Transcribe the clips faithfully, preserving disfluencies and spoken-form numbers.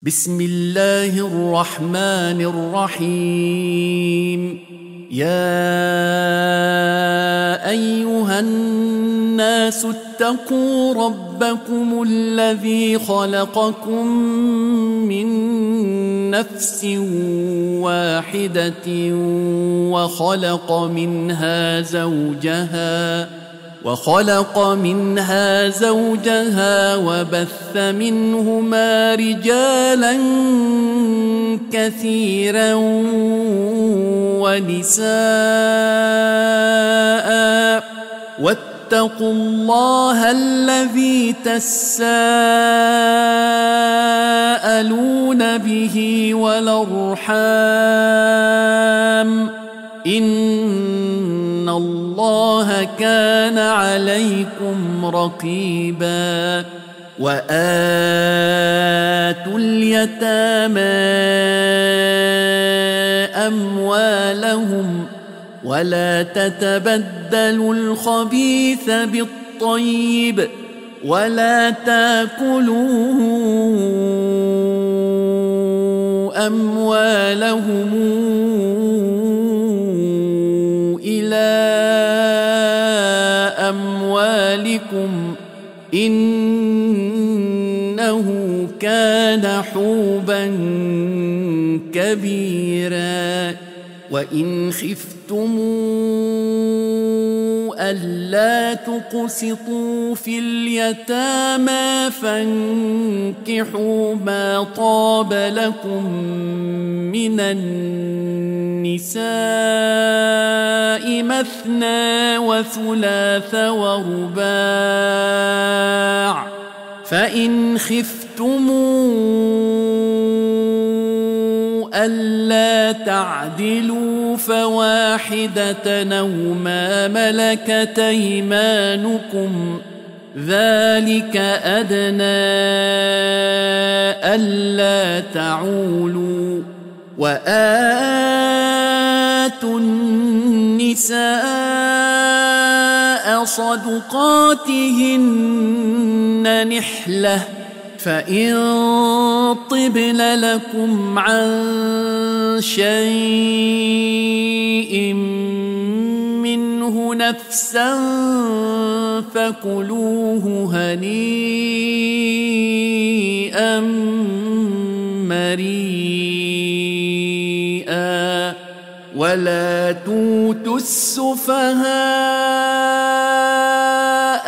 بسم الله الرحمن الرحيم. يا أيها الناس اتقوا ربكم الذي خلقكم من نفس واحدة وخلق منها زوجها وخلق منها زوجها وبث منهما رجالا كثيرا ونساء واتقوا الله الذي تساءلون به والأرحام إن الله كان عليكم رقيبا. وآتوا اليتامى أموالهم ولا تتبدلوا الخبيث بالطيب ولا تاكلوا أموالهم إلى أموالكم إنه كان حوبا كبيرا. وإن خفتم ألا تقسطوا في اليتامى فانكحوا ما طاب لكم من النساء مثنى وثلاث ورباع، فإن خفتموا ألا تعدلوا فواحدة أو ما ملكت أيمانكم ذلك أدنى ألا تعولوا. وآتوا النساء صدقاتهن نحلة فإن طبن لكم عن شيء منه نفسا فكلوه هنيئا مريئا. ولا توتوا السفهاء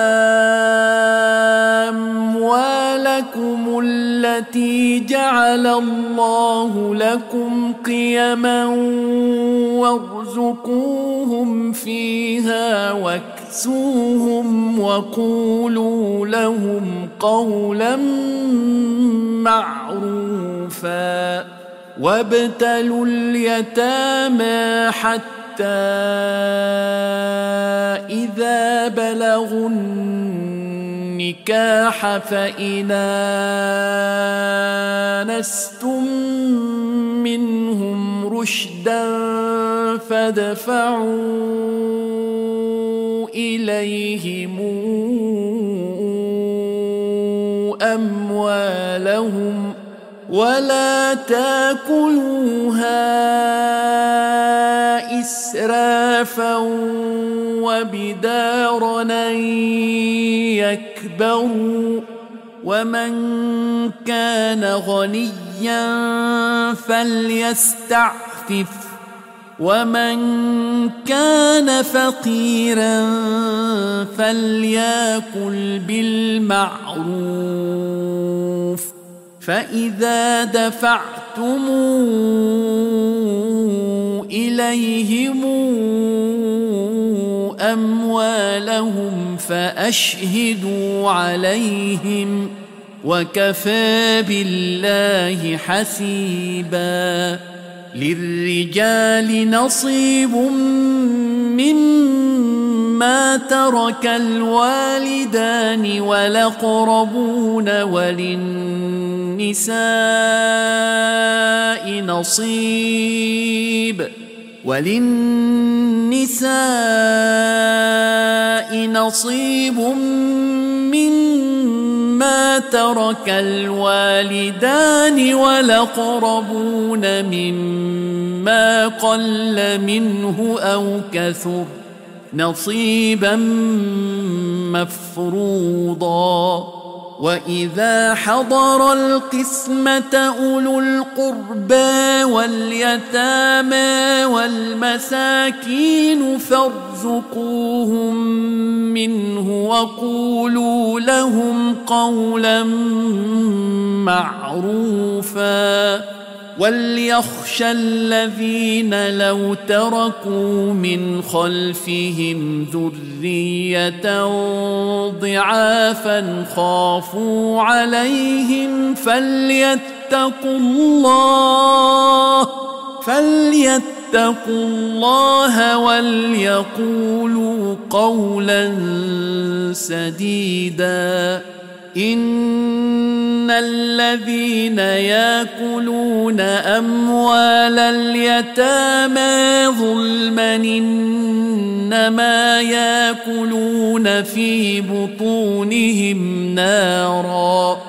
أموالكم التي جعل الله لكم قيما وارزقوهم فيها واكسوهم وقولوا لهم قولا معروفا. وابتلوا اليتامى حتى إذا بلغوا النكاح فإن آنستم منهم رشدا فادفعوا إليهم أموالهم ولا تاكلوها إسرافا وبدارا أن يكبروا. ومن كان غنيا فليستعفف ومن كان فقيرا فليأكل بالمعروف. فإذا دفعتم إليهم أموالهم فأشهدوا عليهم وكفى بالله حسيبا. للرجال نصيب مما ترك الوالدان والأقربون وللنساء نصيب وللنساء نصيب مما مما ترك الوالدان والأقربون مما قل منه أو كثر نصيبا مفروضا. وإذا حضر القسمة أولو القربى واليتامى والمساكين فارزقوهم منه وقولوا لهم قولا معروفا. وليخشى الذين لو تركوا من خلفهم ذرية ضعافا خافوا عليهم فليتقوا الله فليتقوا الله وليقولوا قولا سديدا. إن الذين يأكلون أموال اليتامى ظلما إنما يأكلون في بطونهم نارا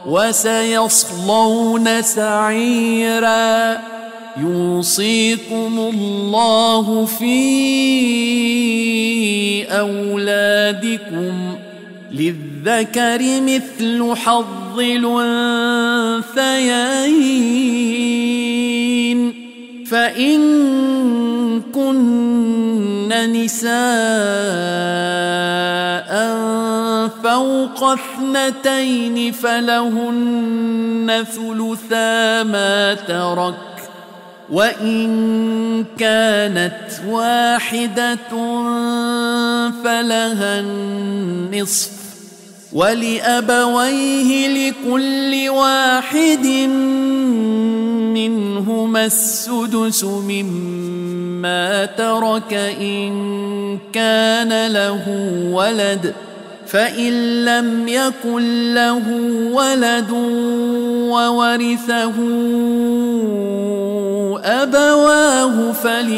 وسيصلون سعيرا. يوصيكم الله في أولادكم للذكر مثل حظ الأنثيين. فإن كن نساء فوق اثنتين فلهن ثلثا ما ترك، وإن كانت واحدة فلها النصف، ولأبويه لكل واحد منهما السدس مما ترك إن كان له ولد، فإن لم يكن له ولد وورثه أبواه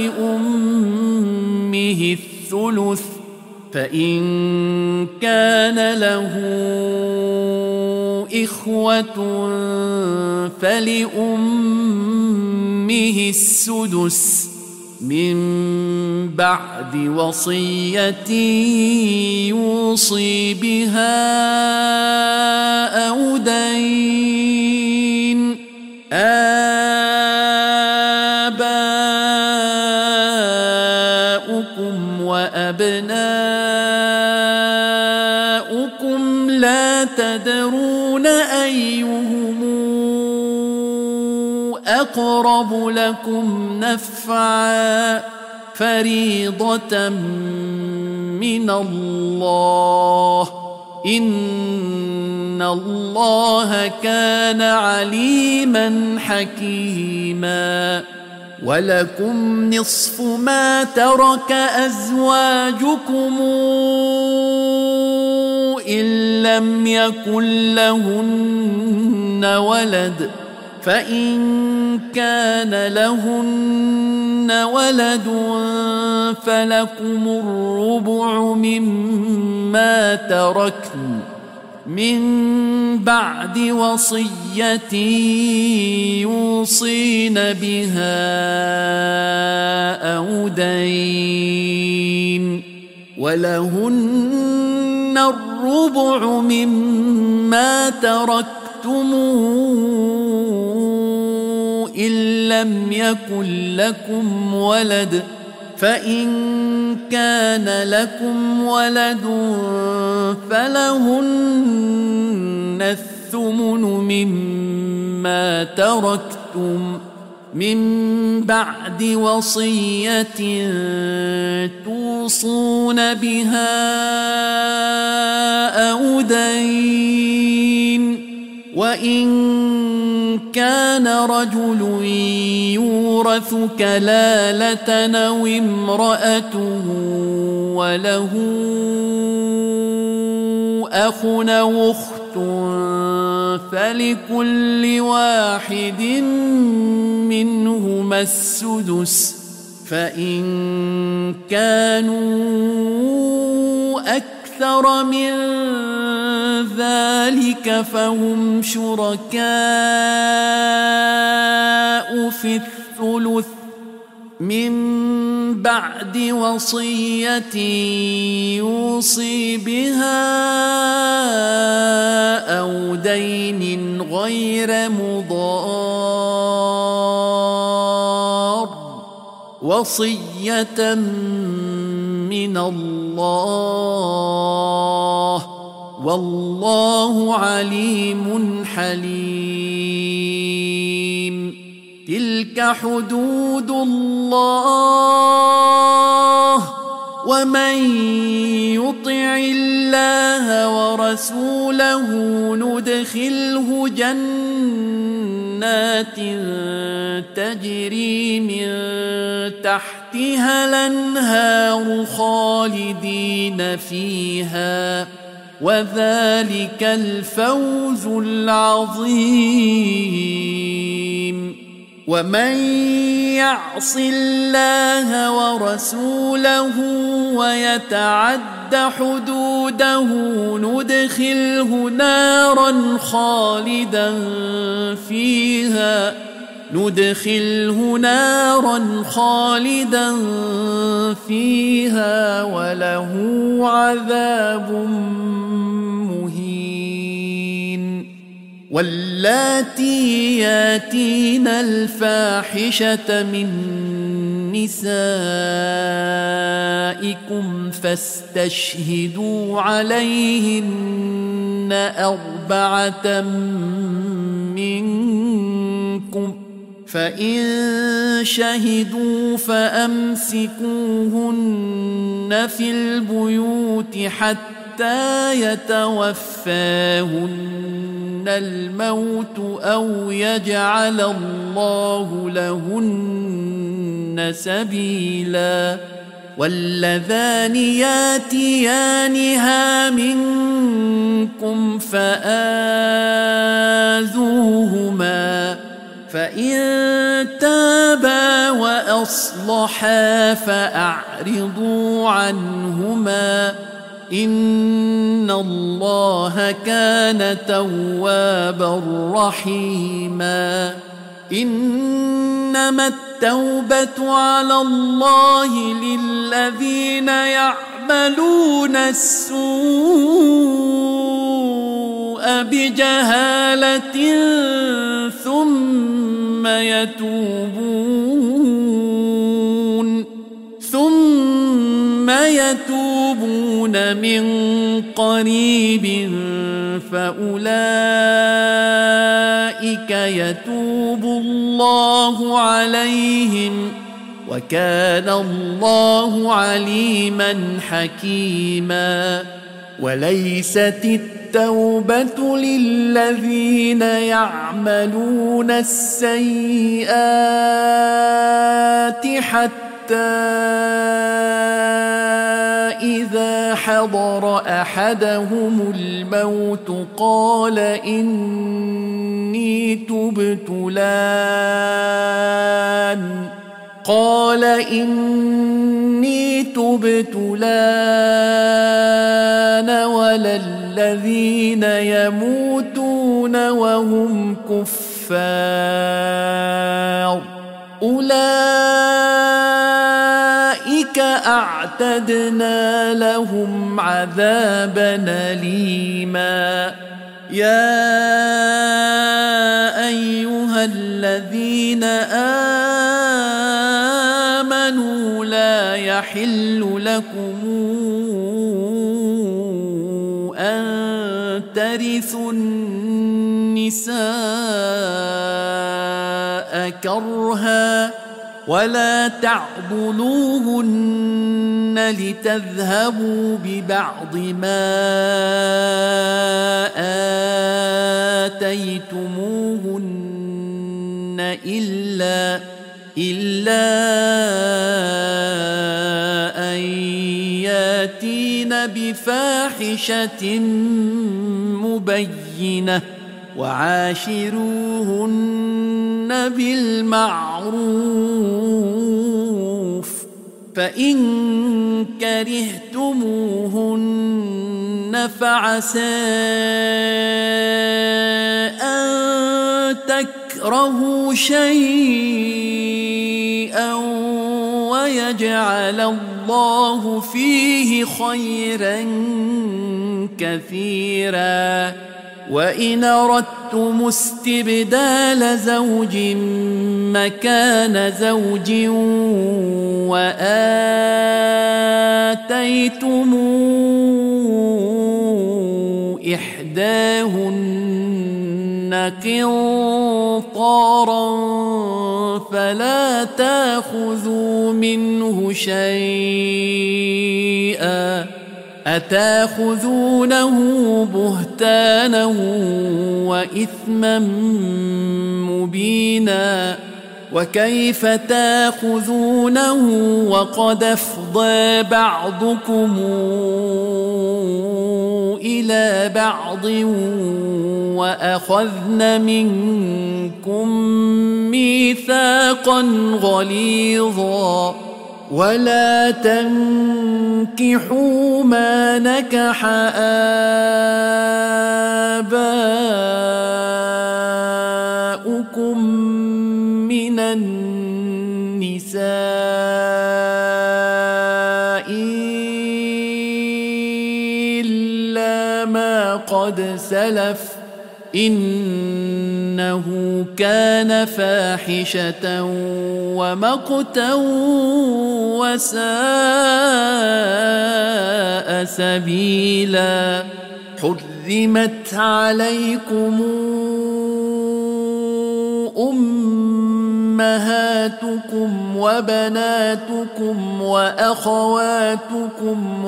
فلأمه الثلث، فإن كان له إخوة فلأمه السدس من بعد وصية يوصي بها أو دين. آباؤكم وأبناؤكم لا تدرون أيهم أقرب لكم نفعا فريضة من الله، إن الله كان عليما حكيما. ولكم نصف ما ترك أزواجكم إن لم يكن لهن ولد، فإن كان لهن ولد فلكم الربع مما تركن من بعد وصية يوصين بها أو دين. ولهن الربع مما تركتم إن لم يكن لكم ولد، فإن كان لكم ولد فلهن الثمن مما تركتم من بعد وصية توصون بها أو دين. وإن كان رجل يورث كلالة أو امرأة وله أخ أو أخت فلكل واحد منهما السدس، فإن كانوا أكثر أكثر من ذلك فهم شركاء في الثلث من بعد وصية يوصي بها أو دين غير مضار وصية من الله والله عليم حليم. تلك حدود الله ومن يطع الله ورسوله ندخله جنات تجري من تحتها الأنهار خالدين فيها وذلك الفوز العظيم. ومن يعص الله ورسوله ويتعد حدوده ندخله نارا خالدا فيها ندخله نارا خالدا فيها وله عذاب مهين. واللاتي ياتين الفاحشة من نسائكم فاستشهدوا عليهن أربعة منكم فإن شهدوا فأمسكوهن في البيوت حتى يتوفاهن الموت أو يجعل الله لهن سبيلا. واللذان ياتيانها منكم فآذوهما فإن تابا وأصلحا فأعرضوا عنهما إن الله كان توابا رحيما. إنما التوبة على الله للذين يعملون السوء بجهالة ثم يتوبون ثم يتوبون من قريب فأولئك يتوب الله عليهم وكان الله عليما حكيما. وليست التوبة للذين يعملون السيئات حتى إذا حضر أحدهم الموت قال إني تبت الآن قال إني تبت الآن ولا الذين يموتون وهم كفار أولئك أعتدنا لهم عذابا أليما. يا أيها الذين آمنوا لا يحل لكم أن ترثوا النساء كرها ولا تعضلوهن لتذهبوا ببعض ما آتيتموهن إلا إلا أن ياتين بفاحشة مبينة وعاشروهن بالمعروف فإن كرهتموهن فعسى أن تكرهوا شيئا ويجعل الله فيه خيرا كثيرا وإن أردتم استبدال زوج مكان زوج وآتيتم إحداهن قنطارا فلا تأخذوا منه شيئا أتأخذونه بهتانا وإثما مبينا وكيف تأخذونه وقد أفضى بعضكم إلى بعض وأخذن منكم ميثاقا غليظا ولا تنكحوا ما نكح آباؤكم من النساء إلا ما قد سلف إنه كان فاحشة ومقتا وساء سبيلا حرمت عليكم أمهاتكم وبناتكم وأخواتكم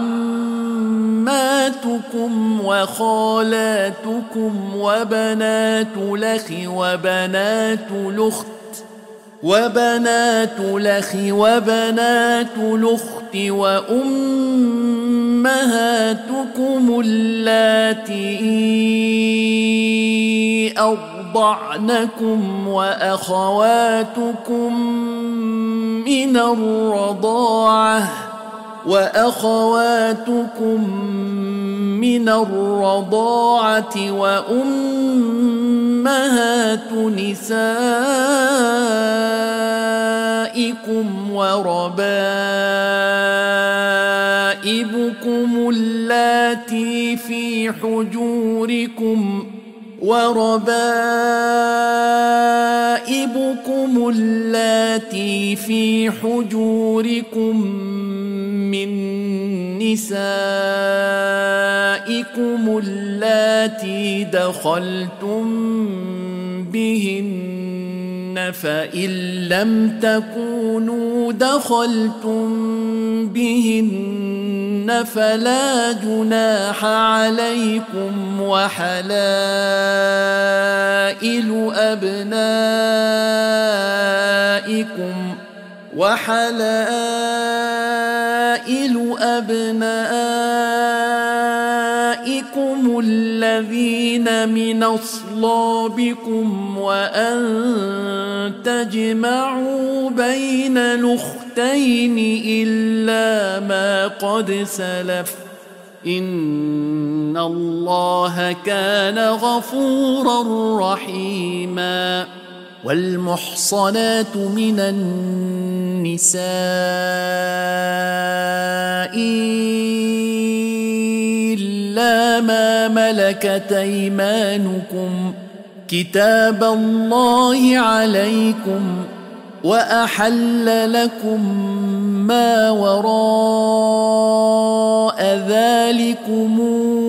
وعماتكم وخالاتكم وبنات الأخ وبنات الأخت وبنات الأخ وبنات الأخت وأمهاتكم اللاتي أرضعنكم وأخواتكم من الرضاعة وأخواتكم من الرضاعة وأمهات نسائكم وربائبكم اللاتي في حجوركم وربائبكم اللاتي في حجوركم من نسائكم اللاتي دخلتم بهن فإن لم تكونوا دخلتم بهن فلا جناح عليكم وحلائل أبنائكم وحلائل أبنائكم الذين من أصلابكم وأن تجمعوا بين الأختين إلا ما قد سلف إن الله كان غفورا رحيما والمحصنات من النساء إلا ما ملكت أيمانكم كتاب الله عليكم وأحل لكم ما وراء ذلكم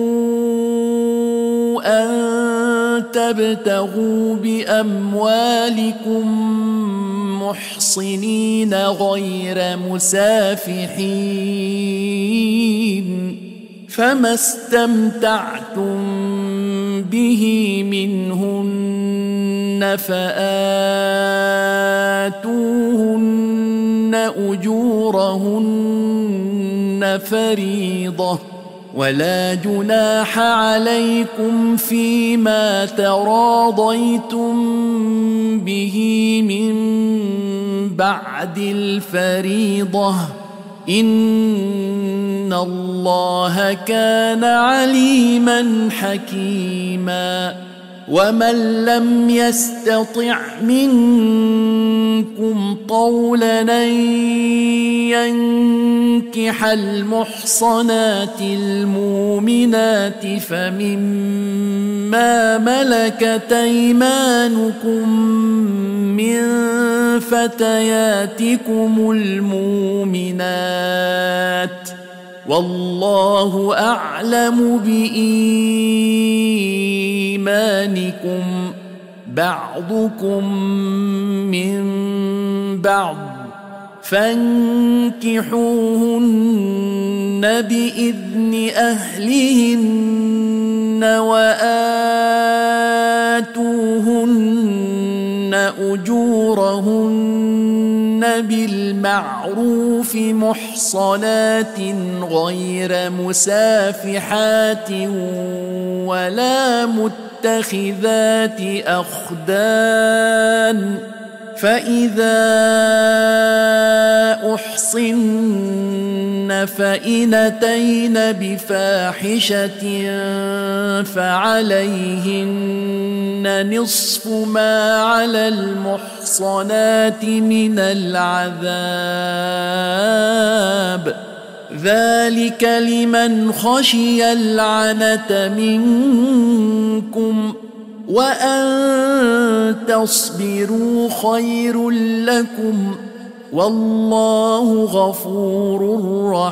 أن تبتغوا بأموالكم محصنين غير مسافحين فما استمتعتم به منهن فآتوهن أجورهن فريضة ولا جناح عليكم فيما تراضيتم به من بعد الفريضة إن الله كان عليما حكيما ومن لم يستطع منكم طولا أن ينكح المحصنات المؤمنات فمما ملكت أيمانكم من فتياتكم المؤمنات والله أعلم بإيمانكم بعضكم من بعض فانكحوهن بإذن أهلهن وآتوهن أجورهن بالمعروف محصنات غير مسافحات ولا متخذات أخدان فإذا أحصن فإن أتين بفاحشة فعليهن نصف ما على المحصنات من العذاب ذلك لمن خشي العنة منكم وأن تصبروا خير لكم والله غفور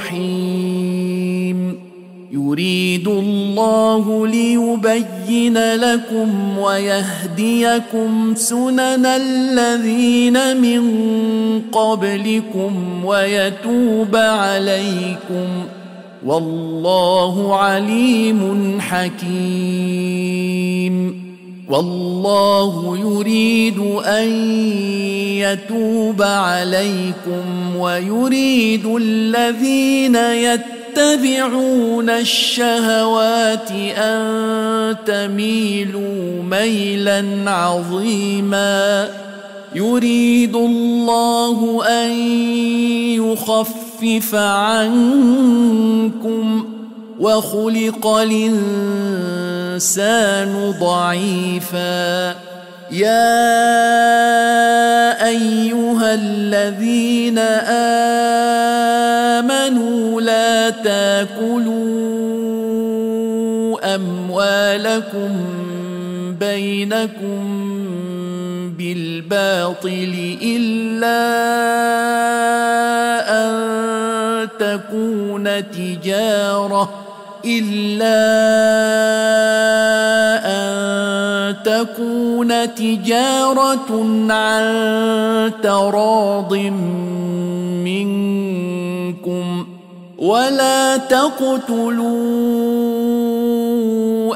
رحيم يريد الله ليبين لكم ويهديكم سنن الذين من قبلكم ويتوب عليكم والله عليم حكيم والله يريد أن يتوب عليكم ويريد الذين يتبعون الشهوات أن تميلوا ميلا عظيما يريد الله أن يخفف عنكم وخلق الإنسان ضعيفا يا أيها الذين آمنوا لا تاكلوا أموالكم بينكم بالباطل إلا أن تكون تجارة إلا أن تكون تجارة عن تراض منكم ولا تقتلوا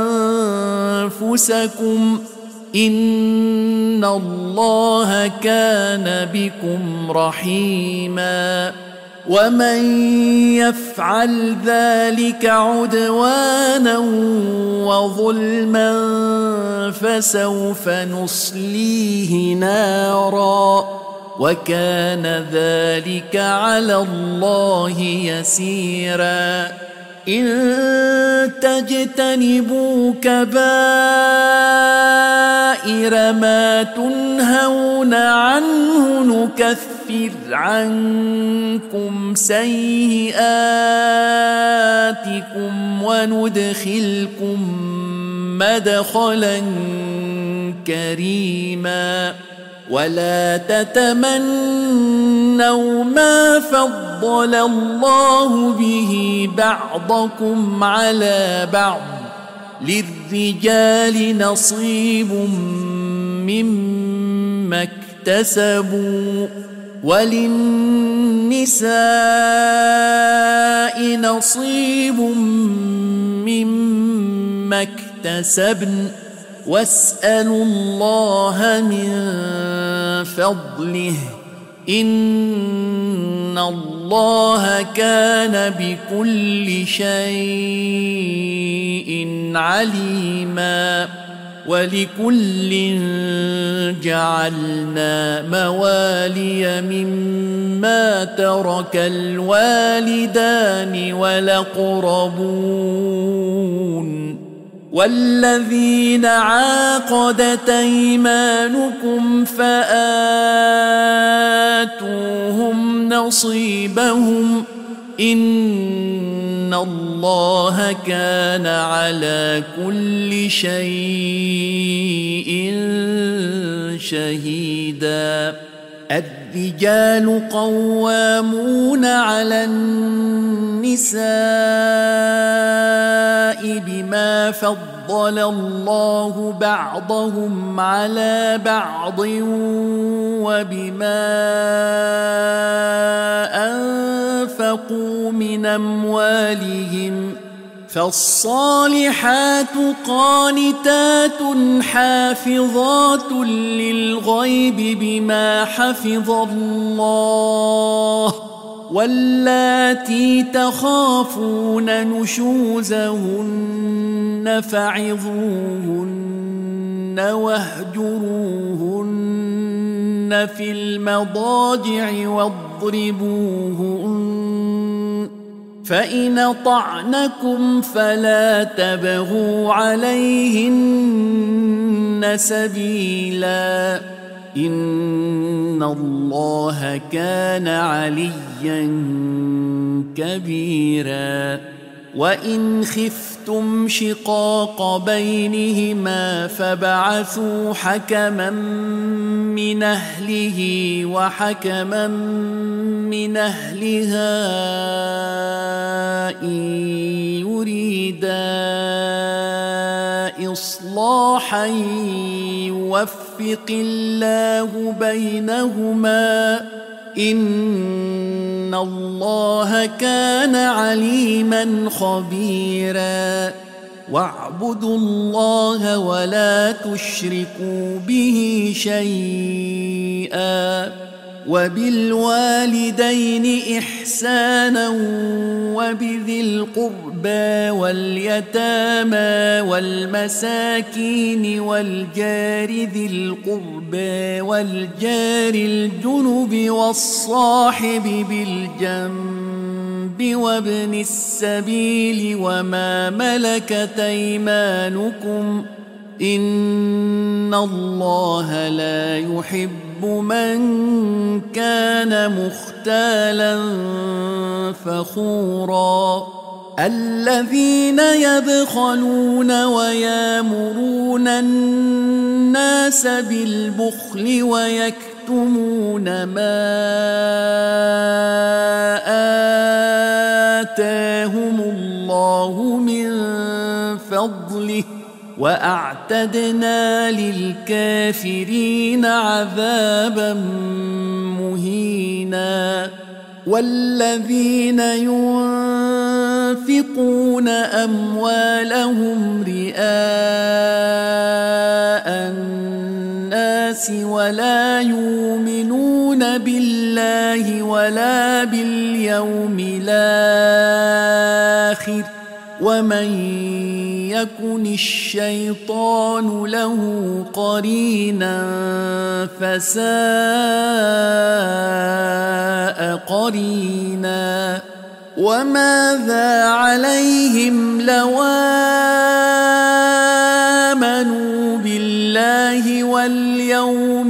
أنفسكم إن الله كان بكم رحيما ومن يفعل ذلك عدوانا وظلما فسوف نصليه نارا وكان ذلك على الله يسيرا إن تجتنبوا كبائر ما تنهون عنه نكفر عنكم سيئاتكم وندخلكم مدخلا كريما ولا تتمنوا ما فضل الله به بعضكم على بعض للرجال نصيب مما اكتسبوا وللنساء نصيب مما اكتسبن واسألوا الله من فضله إن الله كان بكل شيء عليما ولكل جعلنا موالي مما ترك الوالدان والأقربون والذين عاقدت أيمانكم فآتوهم نصيبهم إن الله كان على كل شيء شهيدا. الرجال قوامون على النساء بما فضل الله بعضهم على بعض وبما أنفقوا من أموالهم فالصالحات قانتات حافظات للغيب بما حفظ الله واللاتي تخافون نشوزهن فعظوهن واهجروهن في المضاجع واضربوهن فإن أطعنكم فلا تبغوا عليهن سبيلا إن الله كان عليا كبيرا. وإن خفتم شقاق بينهما فبعثوا حكما من أهله وحكما من أهلها إن يريدا إصلاحا يوفق الله بينهما إن الله كان عليما خبيرا. واعبدوا الله ولا تشركوا به شيئا وبالوالدين إحسانا وبذي القربى واليتامى والمساكين والجار ذي القربى والجار الجنب والصاحب بالجنب وابن السبيل وما ملكت أيمانكم إن الله لا يحب من كان مختالا فخورا. الذين يبخلون ويامرون الناس بالبخل ويكتمون ما آتاهم الله من فضله وأعتدنا للكافرين عذابا مهينا. والذين ينفقون أموالهم رئاء الناس ولا يؤمنون بالله ولا باليوم الآخر ومن يكن الشيطان له قرينا فساء قرينا. وماذا عليهم لو آمنوا بالله واليوم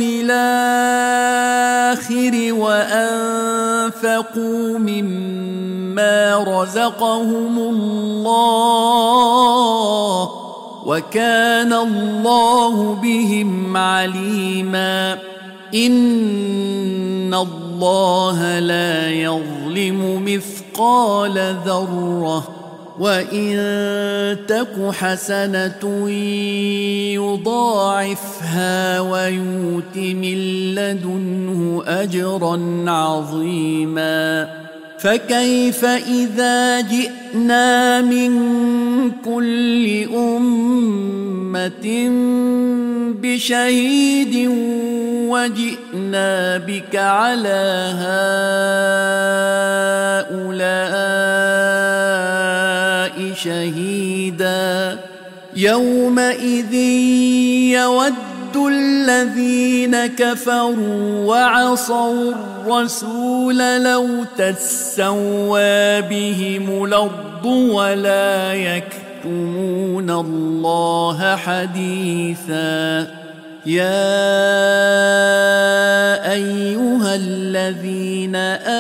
الآخر وأنفقوا مما رزقهم الله وكان الله بهم عليما. إن الله لا يظلم مثقال ذرة وإن تك حسنة يضاعفها ويؤت من لدنه أجرا عظيما. فكيف إذا جئنا من كل أمة بشهيد وجئنا بك على هؤلاء شهيدا يومئذ يود الذين كفروا وعصوا الرسول لو تسوى بهم الأرض ولا يكتمون الله حديثا يا أيها الذين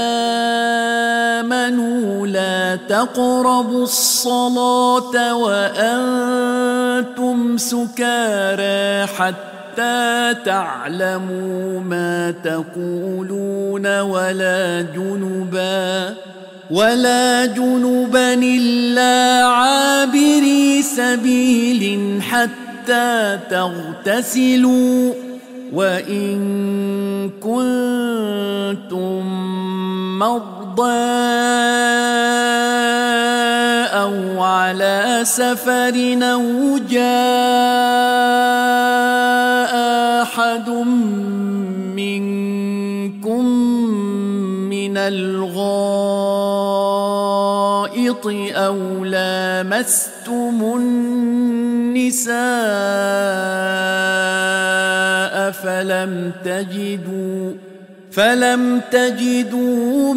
آمنوا لا تقربوا الصلاة وأنتم سكارى حتى تعلموا ما تقولون ولا جنبا ولا جنبا إلا عابري سبيل حتى تغتسلوا وإن كنتم مرضى أو على سفر أو جاء أحد منكم من الغائط أو لامستم النساء فلم تجدوا فلم تجدوا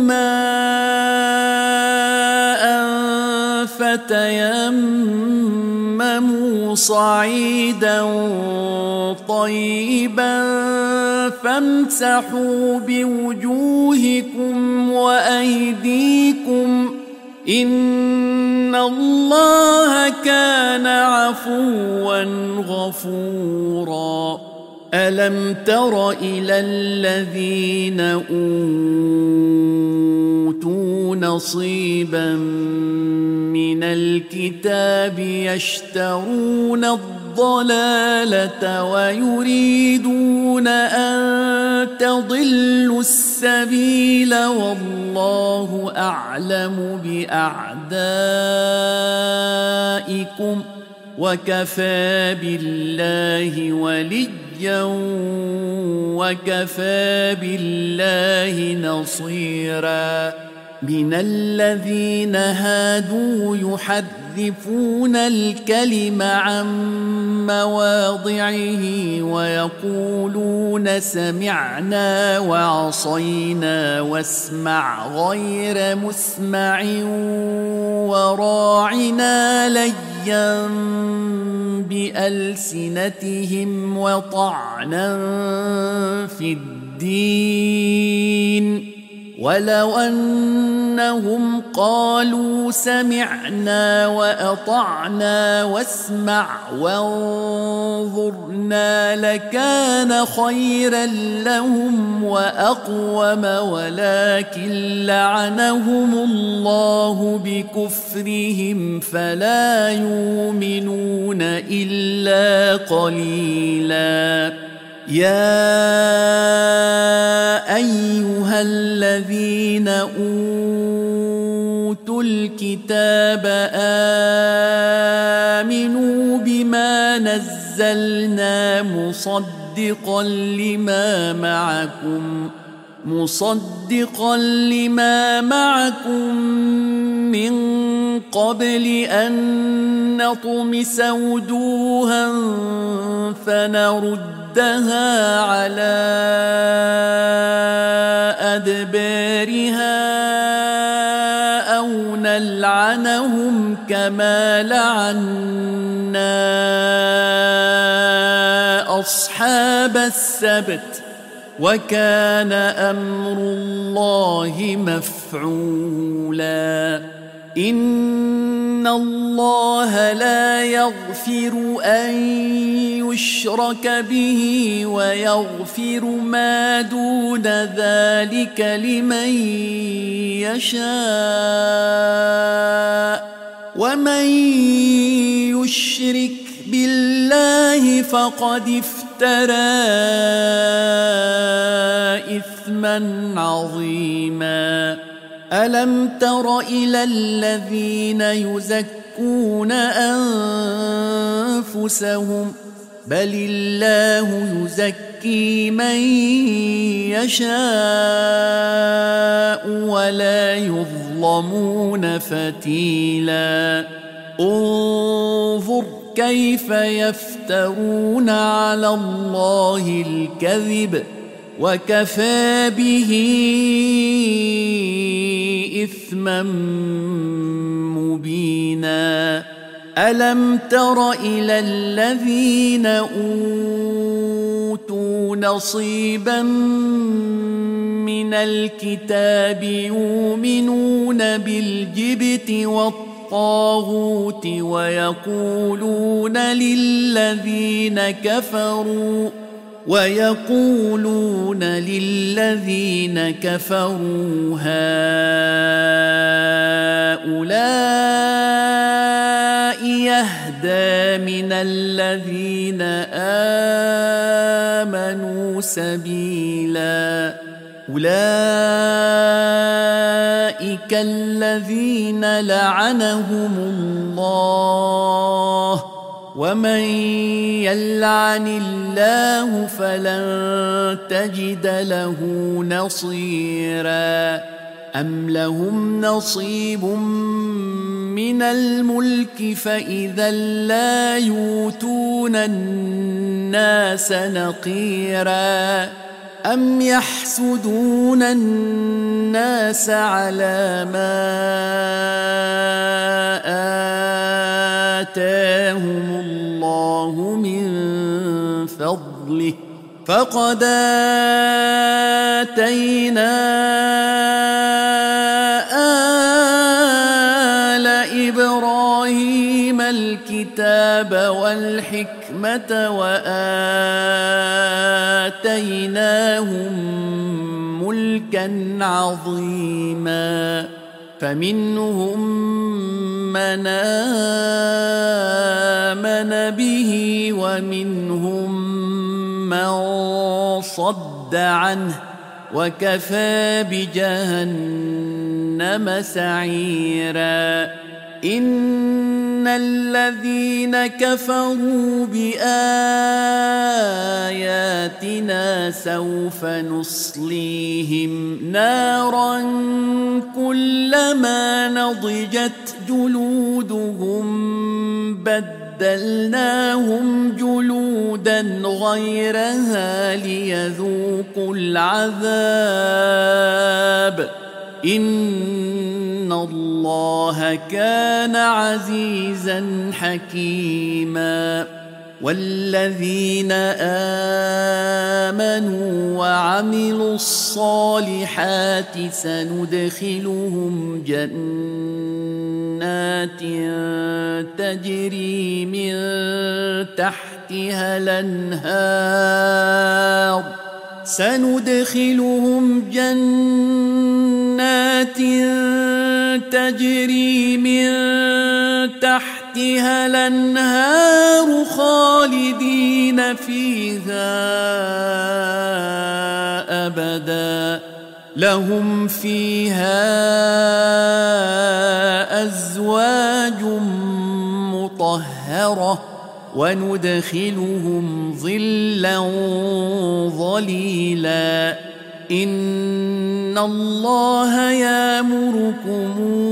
ماء فتيمموا صعيدا طيبا فامسحوا بوجوهكم وأيديكم إن الله كان عفوا غفورا ألم تر إلى الذين أوتوا نصيبا من الكتاب يشترون الضلالة ويريدون أن تضلوا السبيل والله أعلم بأعدائكم وكفى بالله وليا وكفى بالله نصيرا من الذين هادوا يحرفون الكلم عن مواضعه ويقولون سمعنا وعصينا واسمع غير مسمع وراعنا ليا بألسنتهم وطعنا في الدين ولو أنهم قالوا سمعنا وأطعنا واسمع وانظرنا لكان خيرا لهم وأقوم ولكن لعنهم الله بكفرهم فلا يؤمنون إلا قليلا يا أيها الذين أوتوا الكتاب آمنوا بما نزلنا مصدقا لما معكم مصدقا لما معكم من قبل أن نطمس وجوها فنردها على أدبارها أو نلعنهم كما لعنا أصحاب السبت وكان أمر الله مفعولا إن الله لا يغفر أن يشرك به ويغفر ما دون ذلك لمن يشاء ومن يشرك بالله فقد افترى إثما عظيما ألم تر إلى الذين يزكون أنفسهم بل الله يزكي من يشاء ولا يظلمون فتيلا انظر كيف يفترون على الله الكذب وكفى به إثما مبينا ألم تر إلى الذين أوتوا نصيبا من الكتاب يؤمنون بالجبت والطاغوت ويقولون للذين كفروا ويقولون للذين كفروا هؤلاء يهدى من الذين آمنوا سبيلا أولئك الذين لعنهم الله ومن يلعن الله فلن تجد له نصيرا أم لهم نصيب من الملك فإذا لا يؤتون الناس نقيرا أم يحسدون الناس على ما آتاهم الله من فضله فقد آتينا آل إبراهيم الكتاب والحكمة وآتيناهم ملكا عظيما فمنهم من آمن به ومنهم من صد عنه وكفى بجهنم سعيرا إن الذين كفروا بآياتنا سوف نصليهم نارا كلما نضجت جلودهم بدلناهم جلودا غيرها ليذوقوا العذاب إن الله كان عزيزا حكيما والذين آمنوا وعملوا الصالحات سندخلهم جنات تجري من تحتها الأنهار سندخلهم جنات تجري من تحتها الأنهار خالدين فيها أبدا لهم فيها أزواج مطهرة وندخلهم ظلا ظليلا إن الله يأمركم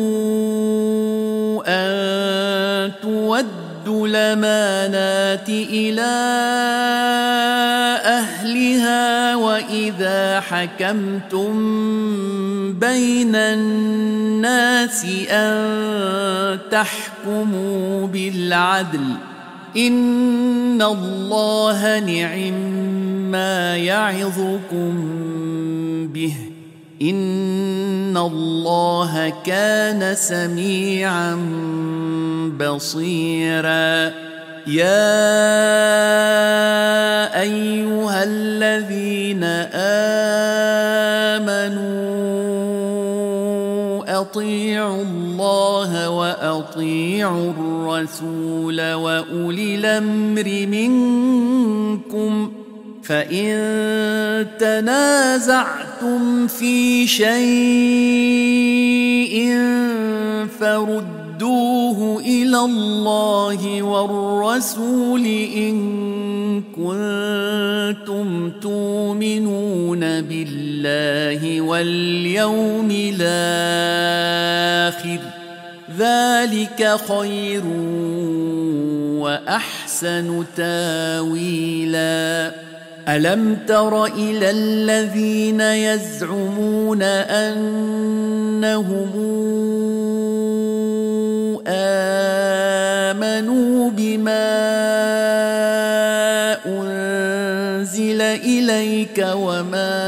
أن تودوا الأمانات إلى أهلها وإذا حكمتم بين الناس أن تحكموا بالعدل إن الله نعم ما يعظكم به إن الله كان سميعا بصيرا يا أيها الذين آمنوا أطيعوا الله وأطيعوا الرسول وأولي الأمر منكم فإن تنازعتم في شيء فردوه إلى الله والرسول إن كنتم تؤمنون بالله واليوم الآخر ذلك خير وأحسن تاويلا. ألم تر إلى الذين يزعمون أنهم آمنوا بما أنزل إليك وما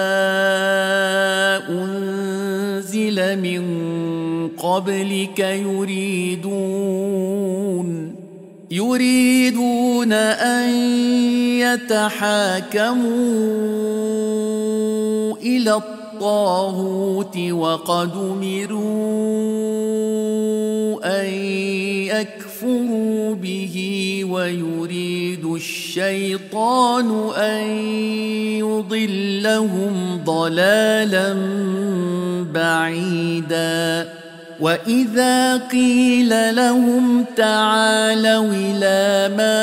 أنزل من قبلك يريدون يريدون أن يتحاكموا إلى الطاغوت وقد أمروا أن يكفروا به ويريد الشيطان أن يضلهم ضلالا بعيدا. وإذا قيل لهم تعالوا إلى ما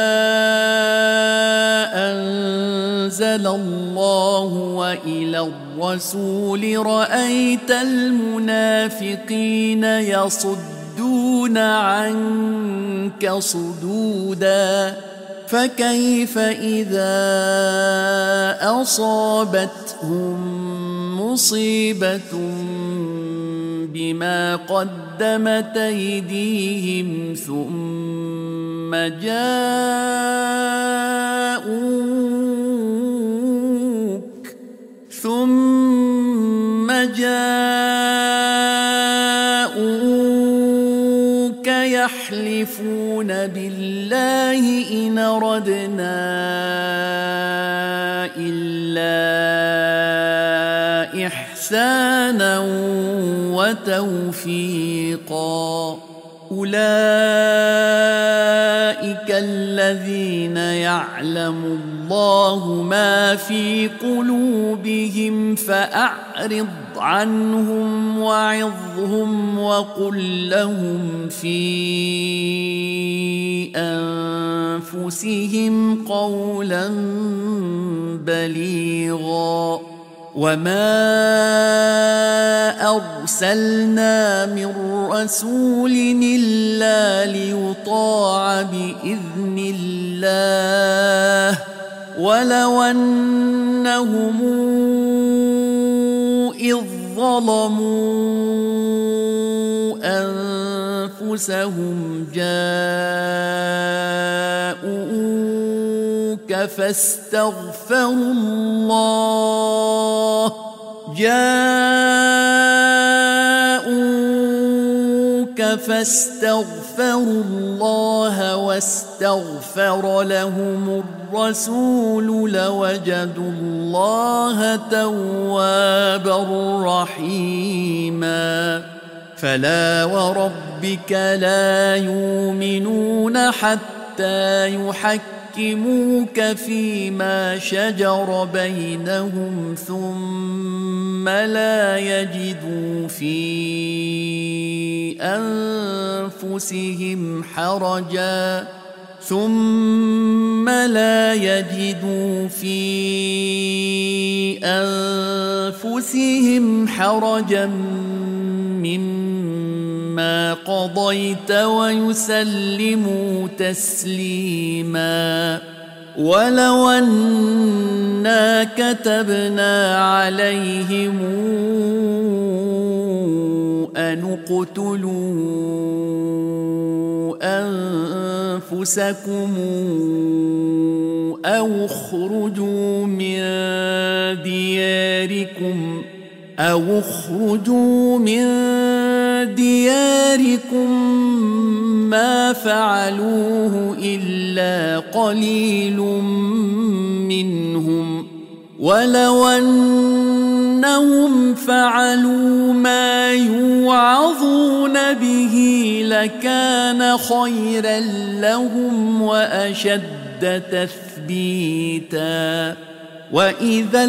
أنزل الله وإلى الرسول رأيت المنافقين يصدون عنك صدودا. فكيف إذا أصابتهم مصيبة بما قدمت أيديهم ثم جاءوك ثم جاءوك يحلفون بالله إن أردنا إلا إحسانا وتوفيقا. أولئك الذين يعلم الله ما في قلوبهم فأعرض عنهم وعظهم وقل لهم في أنفسهم قولا بليغا. وما أرسلنا من رسول إلا ليطاع بإذن الله ولو أنهم إذ ظلموا أنفسهم جاءوك فاستغفروا الله جاءوك فاستغفروا الله واستغفر لهم الرسول لوجدوا الله توابا رحيما. فلا وربك لا يؤمنون حتى يحكموك فيما شجر بينهم ثم لا يجدوا في أنفسهم حرجا ثم لا يجدوا في أنفسهم حرجا مما قضيت ويسلموا تسليما. ولو أنا كتبنا عليهم أن اقتلوا أنفسكم أو اخرجوا من دياركم أو اخرجوا من دياركم ما فعلوه إلا قليل منهم ولو أنهم فعلوا ما يوعظون به لكان خيرا لهم وأشد تثبيتا. وإذا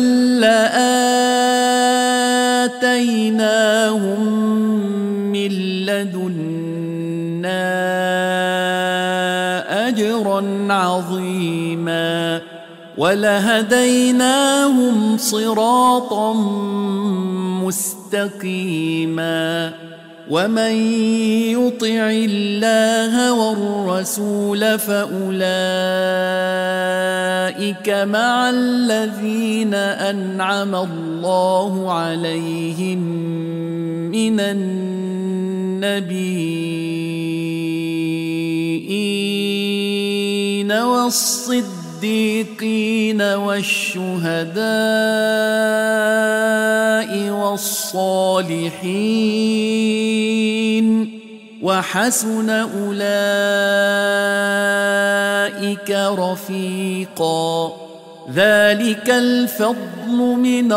لآتيناهم من لدنا أجرا عظيما ولهديناهم صراطا مستقيما. ومن يطع الله والرسول فأولئك مع الذين أنعم الله عليهم من النبيين والصديقين والشهداء والصالحين وحسن أولئك رفيقا ذلك الفضل من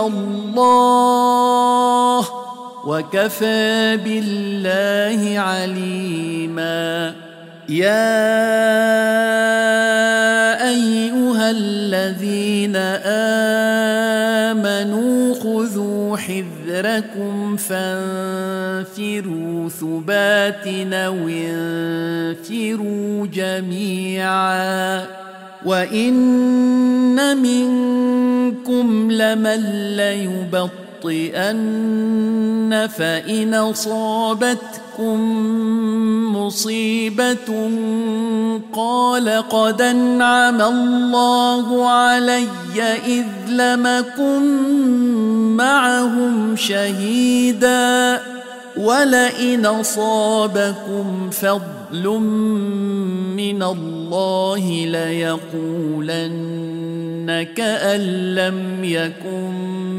الله وكفى بالله عليما يا أيها الذين آمنوا خذوا حذركم فانفروا ثبات أو انفروا جميعا وإن منكم لمن ليبطئن فإن أصابتكم مصيبة قال قد أنعم الله علي إذ لم أكن معهم شهيدا ولئن أصابكم فضل من الله ليقولن كأن لم يكن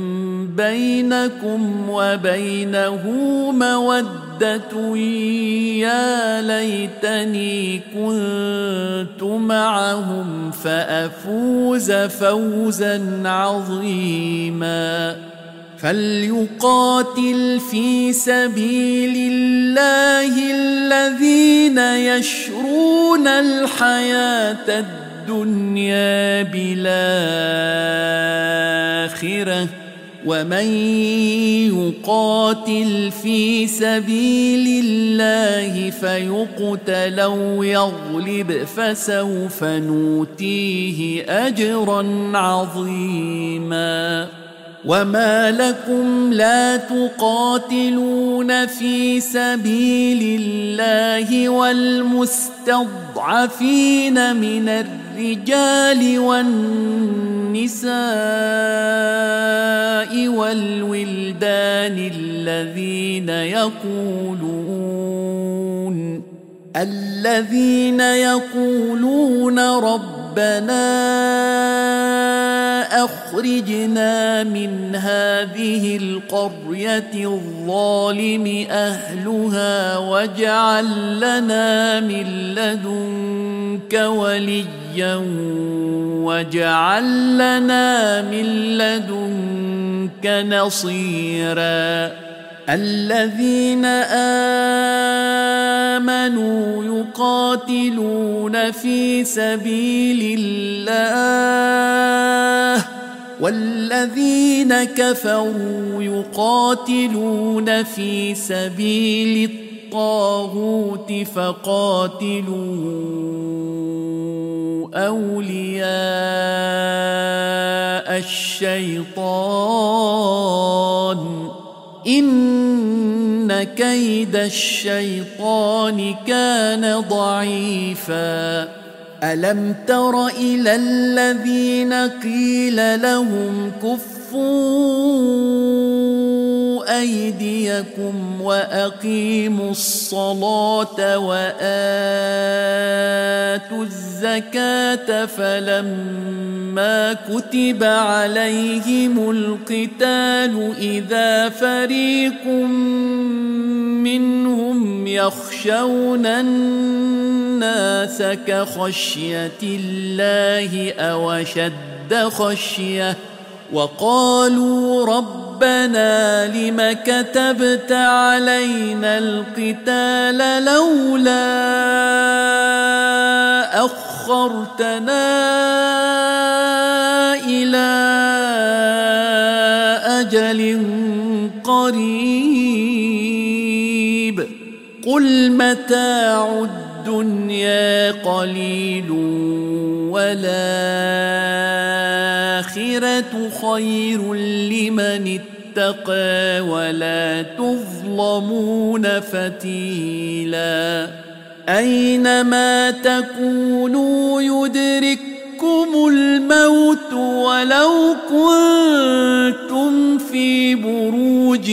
بينكم وبينه مودة يا ليتني كنت معهم فأفوز فوزا عظيما فليقاتل في سبيل الله الذين يشرون الحياة الدنيا بالآخرة ومن يقاتل في سبيل الله فيقتل أو يغلب فسوف نؤتيه أجرا عظيما وما لكم لا تقاتلون في سبيل الله والمستضعفين من الرجال والنساء والولدان الذين يقولون الذين يقولون ربنا أخرجنا من هذه القرية الظالم أهلها واجعل لنا من لدنك وليا واجعل لنا من لدنك نصيرا الذين آمنوا يقاتلون في سبيل الله والذين كفروا يقاتلون في سبيل الطاغوت فقاتلوا أولياء الشيطان إن كيد الشيطان كان ضعيفا ألم تر إلى الذين قيل لهم كفوا أيديكم وأقيموا الصلاة وآتوا الزكاة فلما كتب عليهم القتال إذا فريق منهم يخشون الناس كخشية الله أو أشد خشية وقالوا ربنا لم كتبت علينا القتال لولا أخرتنا إلى أجل قريب قل متاع الدنيا قليل والآخرة والآخرة خير لمن اتقى ولا تظلمون فتيلا أينما تكونوا يدرككم الموت ولو كنتم في بروج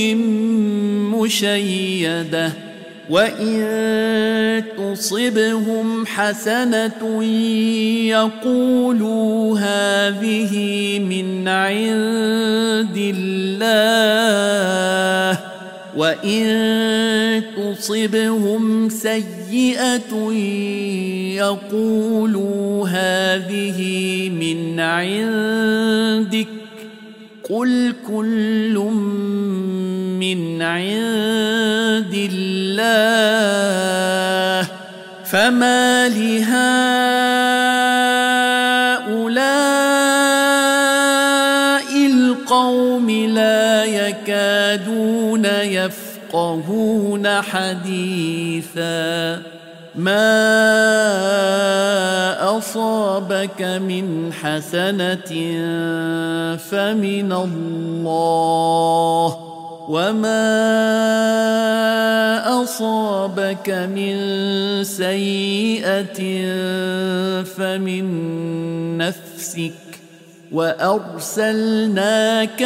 مشيدة وإن تصبهم حسنة يقولوا هذه من عند الله وإن تصبهم سيئة يقولوا هذه من عندك قل كل من عند الله فما لهؤلاء القوم لا يكادون يفقهون حديثا ما أصابك من حسنة فمن الله وما أصابك من سيئة فمن نفسك وأرسلناك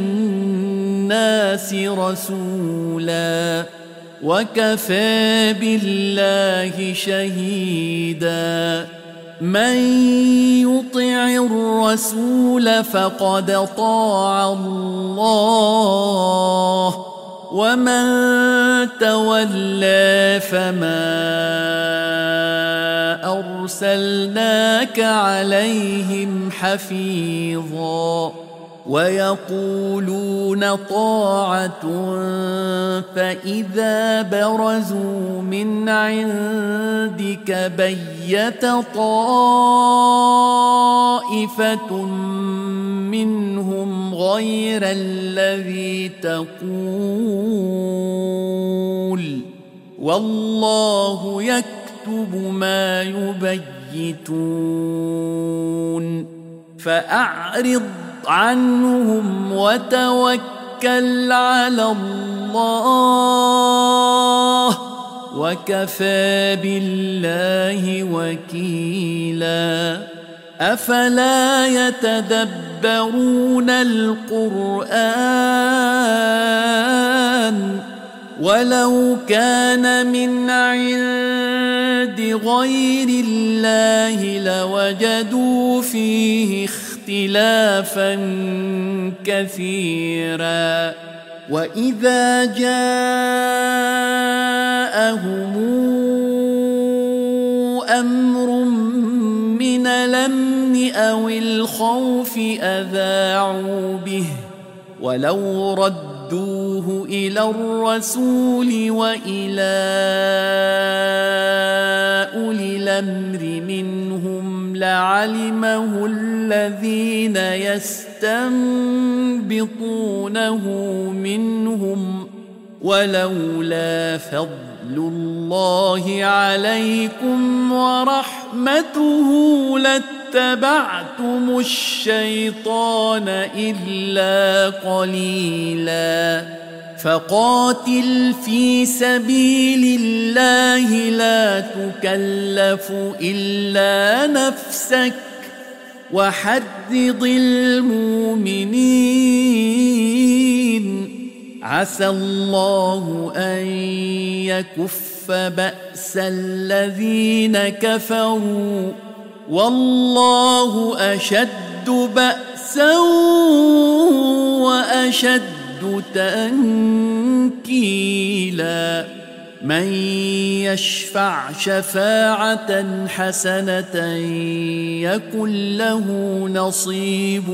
للناس رسولا وكفى بالله شهيدا من يطع الرسول فقد طاع الله ومن تولى فما أرسلناك عليهم حفيظا ويقولون طاعة فإذا برزوا من عندك بيت طائفة منهم غير الذي تقول والله يكتب ما يبيتون فأعرض عنهم وتوكل على الله وكفى بالله وكيلا أفلا يتدبرون القرآن ولو كان من عند غير الله لوجدوا فيه اختلافا كثيرا وإذا جاءهم أمر من الأمن أو الخوف أذاعوا به ولو ردوه إلى الرسول وإلى أولي الأمر منهم لعلمه الذين يستنبطونه منهم ولولا فضل الله عليكم ورحمته لاتبعتم الشيطان إلا قليلا فقاتل في سبيل الله لا تكلف إلا نفسك وحرض المؤمنين عسى الله أن يكف بأس الذين كفروا والله أشد بأسا وأشد تنكيلا من يشفع شفاعة حسنة يكن له نصيب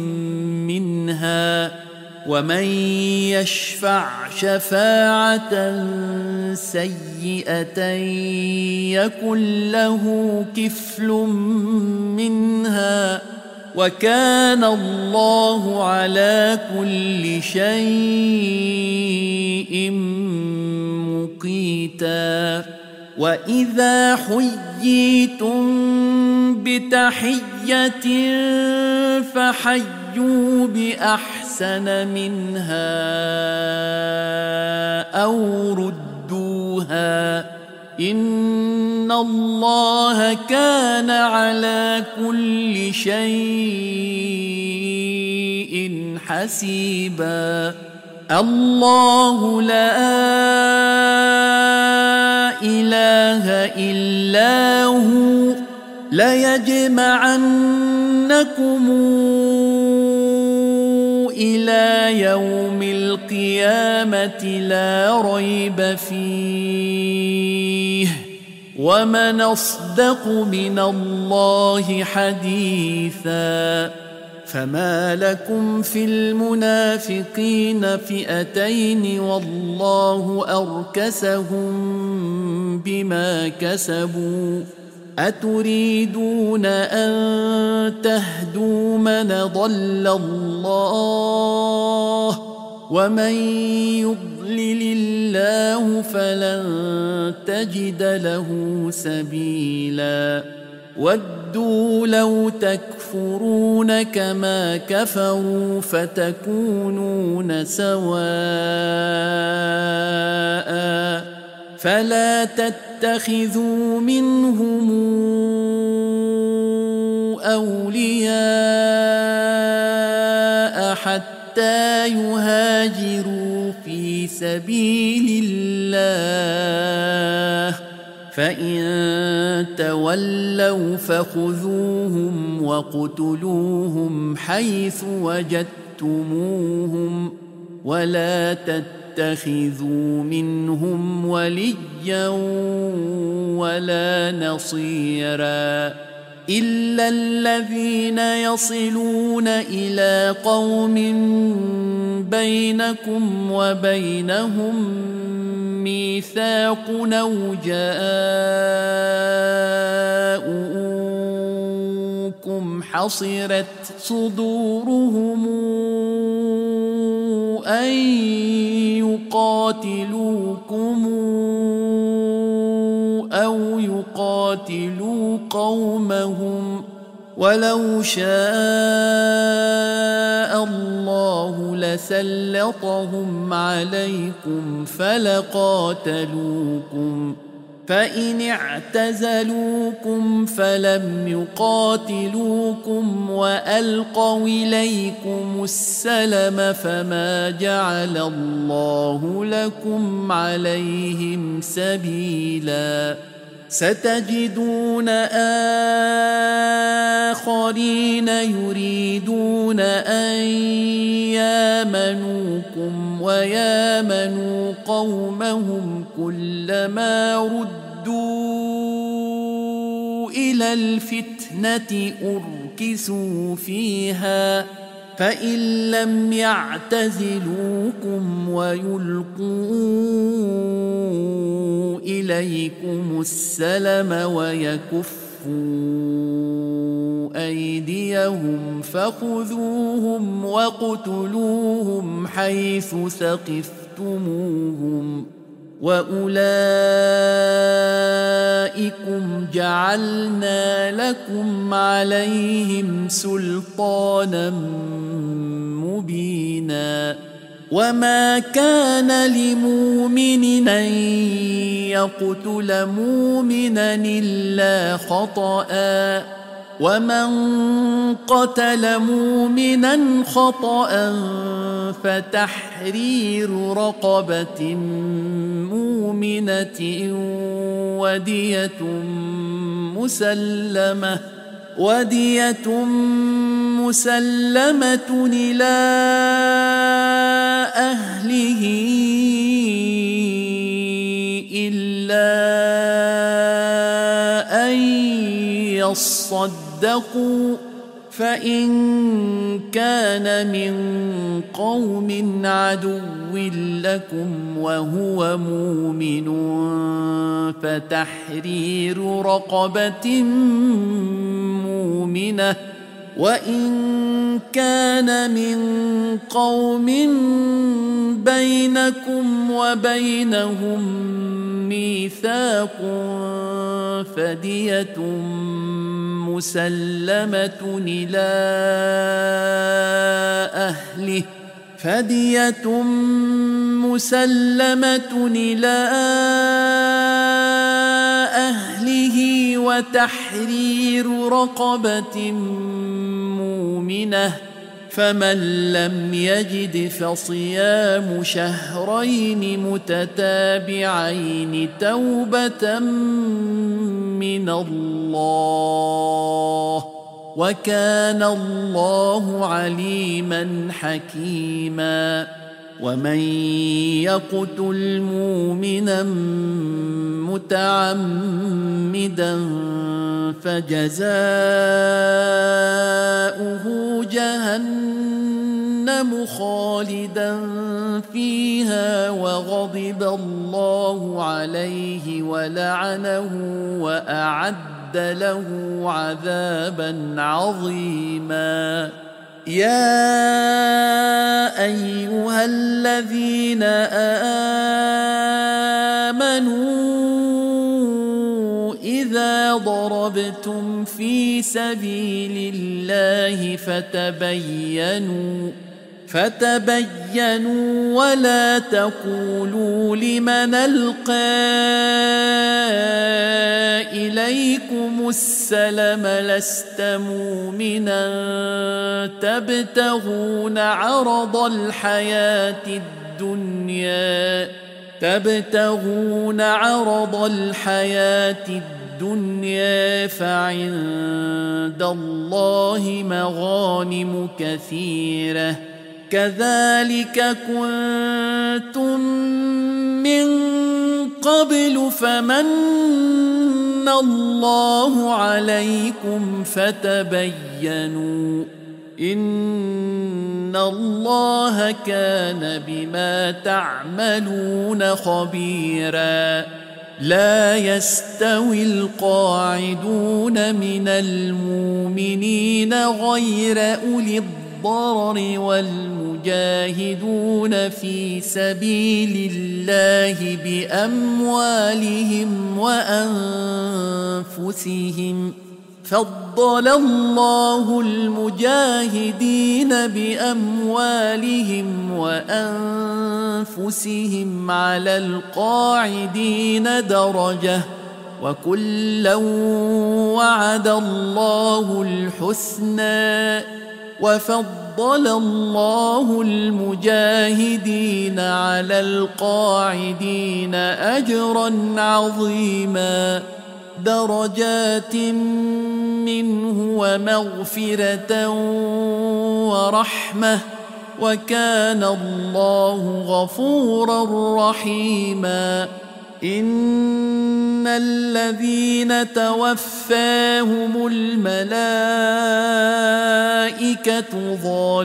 منها ومن يشفع شفاعة سيئة يكن له كفل منها وكان الله على كل شيء مقيتا وإذا حييتم بتحية فحيوا بأحسن منها أو ردوها إن الله كان على كل شيء حسيبا. الله لا إله إلا هو ليجمعنكم إلى يوم القيامة لا ريب فيه ومن أصدق من الله حديثا. فما لكم في المنافقين فئتين والله أركسهم بما كسبوا أتريدون أن تهدوا من ضل الله ومن يضلل الله فلن تجد له سبيلا. ودوا لو تكفرون كما كفروا فتكونون سواء فلا تتخذوا منهم أولياء حتى يهاجروا في سبيل الله فإن تولوا فخذوهم وقتلوهم حيث وجدتموهم ولا تتخذوا منهم وليا ولا نصيرا إلا الذين يصلون إلى قوم بينكم وبينهم ميثاق أو جاءوكم حصرت صدورهم أن يقاتلوكم أو يقاتلوا قومهم ولو شاء الله لسلطهم عليكم فلقاتلوكم فإن اعتزلوكم فلم يقاتلوكم وألقوا إليكم السلم فما جعل الله لكم عليهم سبيلا. ستجدون آخرين يريدون أن يامنوكم ويامنوا قومهم كلما ردوا إلى الفتنة أركسوا فيها فإن لم يعتزلوكم ويلقوا إليكم السلم ويكفوا أيديهم فخذوهم وقتلوهم حيث ثقفتموهم وأولئكم جعلنا لكم عليهم سلطانا مبينا. وما كان لمؤمن أن يقتل مؤمنا إلا خطأ ومن قتل مؤمنا خطأ فتحرير رقبة مؤمنة ودية مسلمة ودية مسلمة إلى أهله إلا أن يصدقوا فإن كان من قوم عدو لكم وهو مؤمن فتحرير رقبة مؤمنة وإن كان من قوم بينكم وبينهم ميثاق فدية مسلمة إلى أهله فدية مسلمة إلى أهله وتحرير رقبة مؤمنة فمن لم يجد فصيام شهرين متتابعين توبة من الله وكان الله عليما حكيما ومن يقتل مؤمنا متعمدا فجزاؤه جهنم خالدا فيها وغضب الله عليه ولعنه وأعد له عذابا عظيما يا أيها الذين آمنوا إذا ضربتم في سبيل الله فتبينوا فتبينوا ولا تقولوا لمن ألقى إليكم السلم لست مؤمنا تبتغون عرض الحياة الدنيا تبتغون عرض الحياة الدنيا فعند الله مغانم كثيرة كذلك كنتم من قبل فمن الله عليكم فتبينوا إن الله كان بما تعملون خبيرا لا يستوي القاعدون من المؤمنين غير أولي الضرر والمجاهدون في سبيل الله بأموالهم وأنفسهم فضل الله المجاهدين بأموالهم وأنفسهم على القاعدين درجة وكلا وعد الله الحسنى وفضل الله المجاهدين على القاعدين أجرا عظيما درجات منه ومغفرة ورحمة وكان الله غفورا رحيما إن الذين توفاهم الملائكة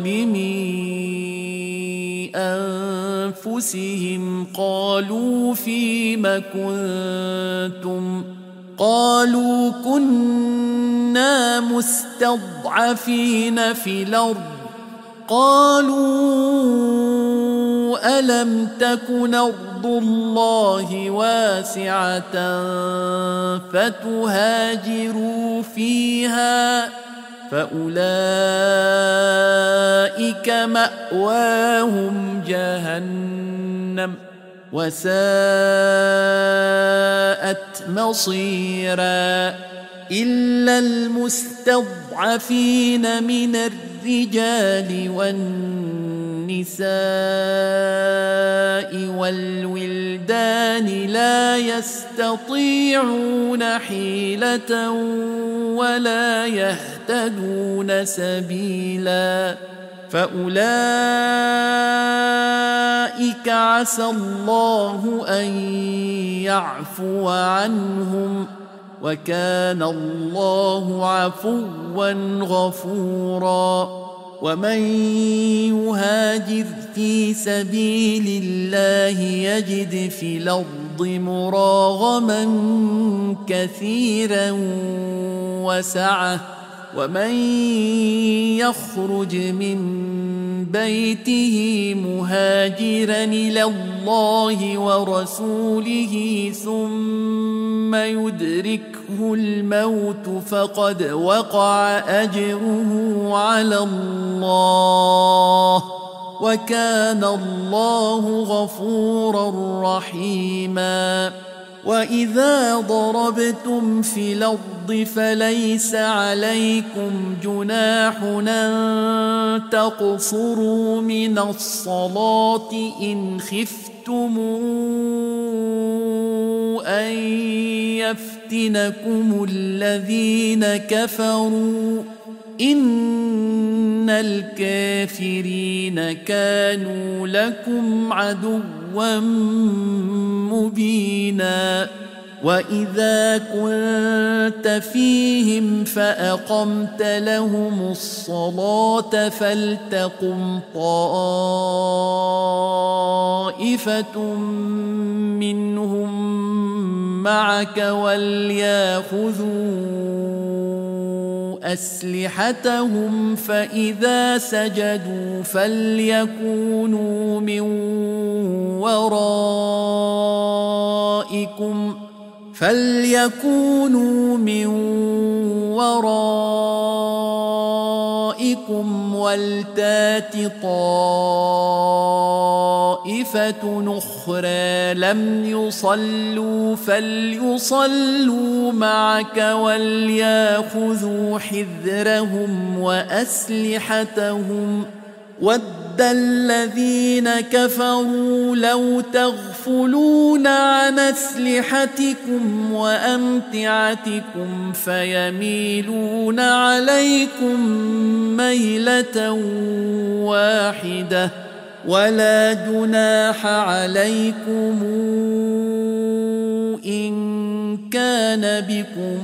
ظالمي أنفسهم قالوا فيم كنتم قالوا كنا مستضعفين في الأرض قالوا ألم تكن أرض الله واسعة فتهاجروا فيها فأولئك مأواهم جهنم وساءت مصيرا إلا المستضعفين من الرجال والنساء والولدان لا يستطيعون حيلة ولا يهتدون سبيلا فأولئك عسى الله أن يعفو عنهم وكان الله عفوا غفورا ومن يهاجر في سبيل الله يجد في الأرض مراغما كثيرا وسعة ومن يخرج من بيته مهاجرا إلى الله ورسوله ثم يدركه الموت فقد وقع أجره على الله وكان الله غفورا رحيما. وإذا ضربتم في الأرض فليس عليكم جناح أن تقصروا من الصلاة إن خفتم أن يفتنكم الذين كفروا إن الكافرين كانوا لكم عدوا مبينا. وإذا كنت فيهم فأقمت لهم الصلاة فلتقم طائفة منهم معك وليأخذوا أسلحتهم فإذا سجدوا فليكونوا من ورائكم فليكونوا من ورائكم ولتات طائفة أخرى لم يصلوا فليصلوا معك وليأخذوا حذرهم وأسلحتهم ود الذين كفروا لو تغفلون عن أسلحتكم وأمتعتكم فيميلون عليكم ميلة واحدة ولا جناح عليكم إن كان بكم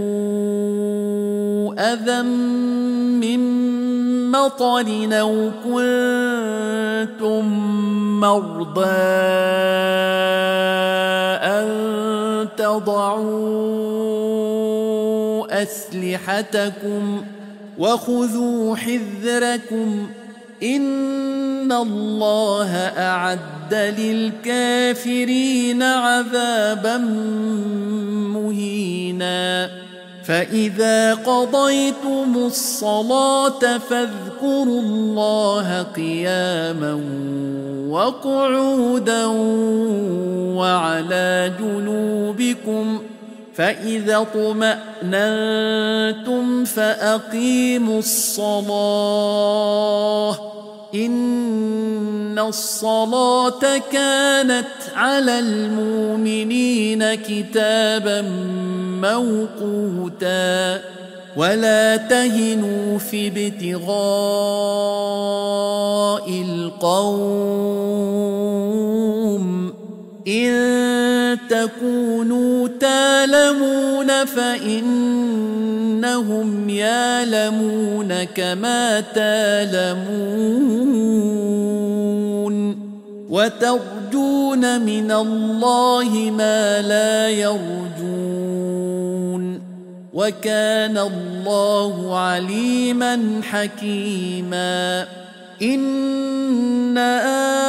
أذى من مطر أو كنتم مرضى أن تضعوا أسلحتكم وخذوا حذركم إن الله أعد للكافرين عذابا مهينا. فإذا قضيتم الصلاة فاذكروا الله قياما وقعودا وعلى جنوبكم فإذا اطمأننتم فأقيموا الصلاة إن الصلاة كانت على المؤمنين كتابا موقوتا. ولا تهنوا في ابتغاء القوم إن تكونوا تالمون فإنهم يالمون كما تالمون وترجون من الله ما لا يرجون وكان الله عليما حكيما. إنا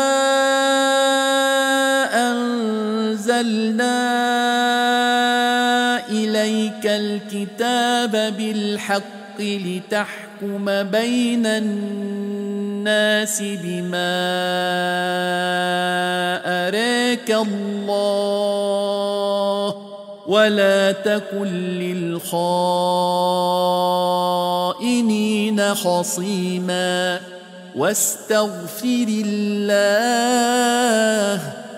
أنزلنا إليك الكتاب بالحق لتحكم بين الناس بما أراك الله ولا تكن للخائنين خصيما واستغفر الله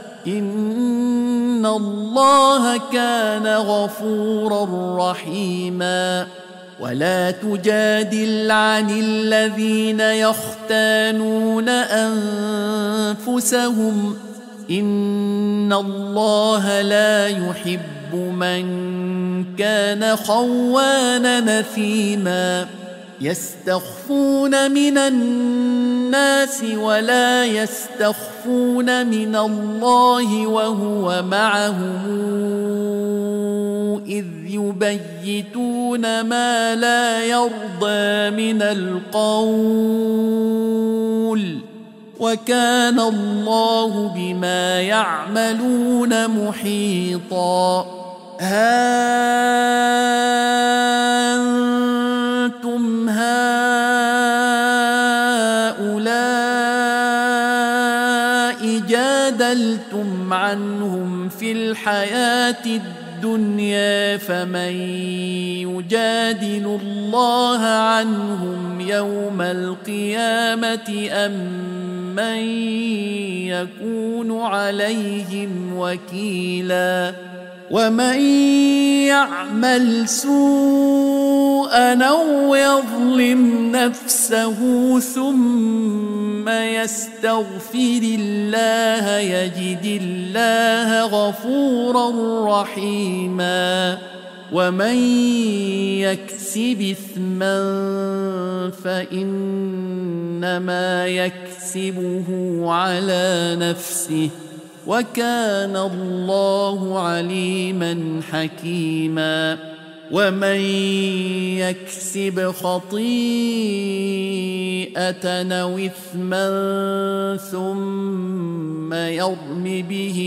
إن الله كان غفورا رحيما. ولا تجادل عن الذين يختانون أنفسهم إن الله لا يحب من كان خوانا نثيما. يستخفون من الناس ولا يستخفون من الله وهو معهم إذ يبيتون ما لا يرضى من القول وكان الله بما يعملون محيطا. ها أنتم هؤلاء جادلتم عنهم في الحياة الدنيا فمن يجادل الله عنهم يوم القيامة أم من يكون عليهم وكيلا. ومن يعمل سوءا أو يظلم نفسه ثم يستغفر الله يجد الله غفورا رحيما. ومن يكسب إثما فإنما يكسبه على نفسه وكان الله عليما حكيما. ومن يكسب خطيئة أو إثما ثم يرم به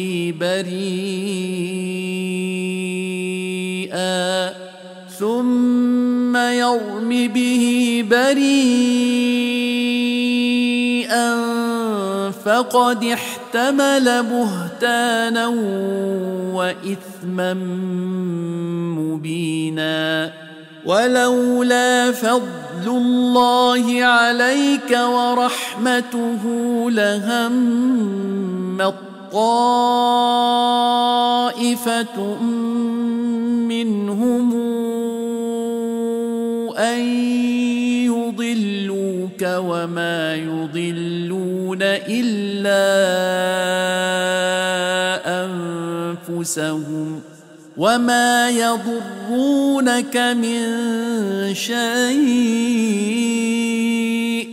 بريئا ثم يرم به بريئا فقد احتمل بهتانا وإثما مبينا. ولولا فضل الله عليك ورحمته لهمت طائفة منهم أن يضلوك وما يضلون إلا أنفسهم وما يضرونك من شيء.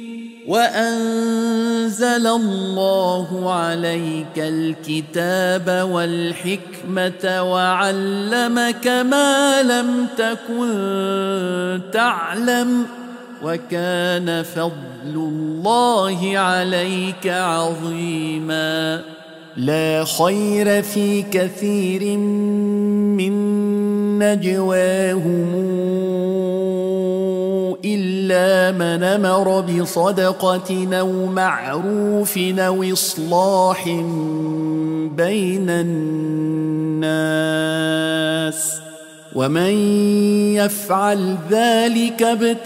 وأنزل الله عليك الكتاب والحكمة وعلمك ما لم تكن تعلم وكان فضل الله عليك عظيما. لا خير في كثير من نجواهم إلا من أمر بصدقة أو معروف أو إصلاح بين الناس ومن يفعل ذلك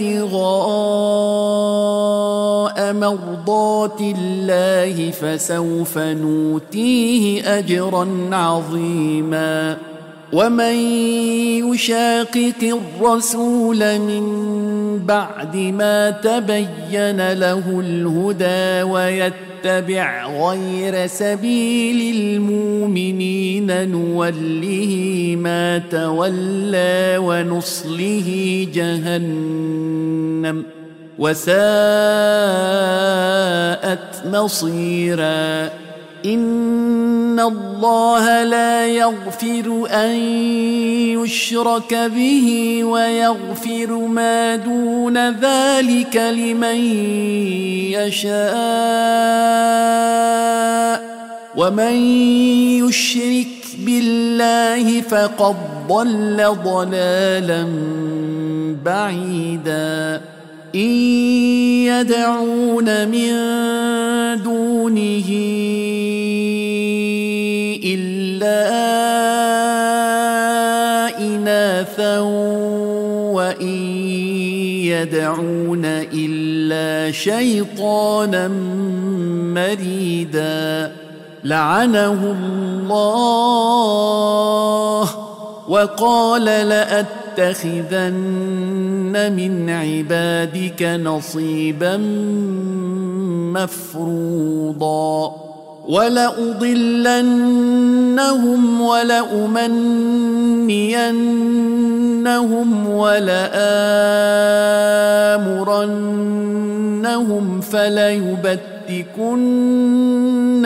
ابتغاء مرضات الله فسوف نؤتيه أجرا عظيما. ومن يشاقق الرسول من بعد ما تبين له الهدى ويتبع غير سبيل المؤمنين نوله ما تولى ونصله جهنم وساءت مصيرا. إن الله لا يغفر أن يشرك به ويغفر ما دون ذلك لمن يشاء ومن يشرك بالله فقد ضل ضلالا بعيدا. إن يدعون من دونه إلا إناثا وإن يدعون إلا شيطانا مريدا. لعنه الله وقال لأتخذن من عبادك نصيبا مفروضا ولأضلنهم ولأمنينهم ولآمرنهم فليبتكن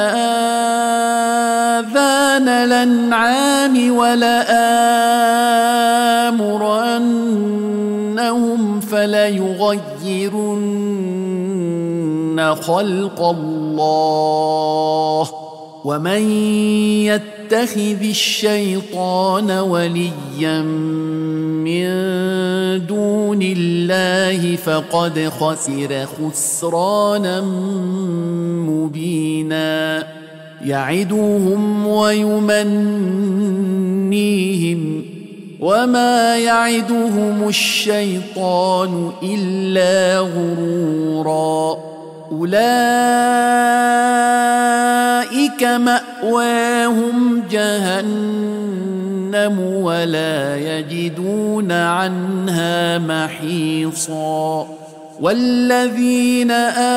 آذان الأنعام ولآمرنهم فليغيرن خلق الله ومن يتخذ الشيطان وليا من دون الله فقد خسر خسرانا مبينا يعدهم ويمنيهم وما يعدهم الشيطان إلا غرورا أولئك مأواهم جهنم ولا يجدون عنها محيصا والذين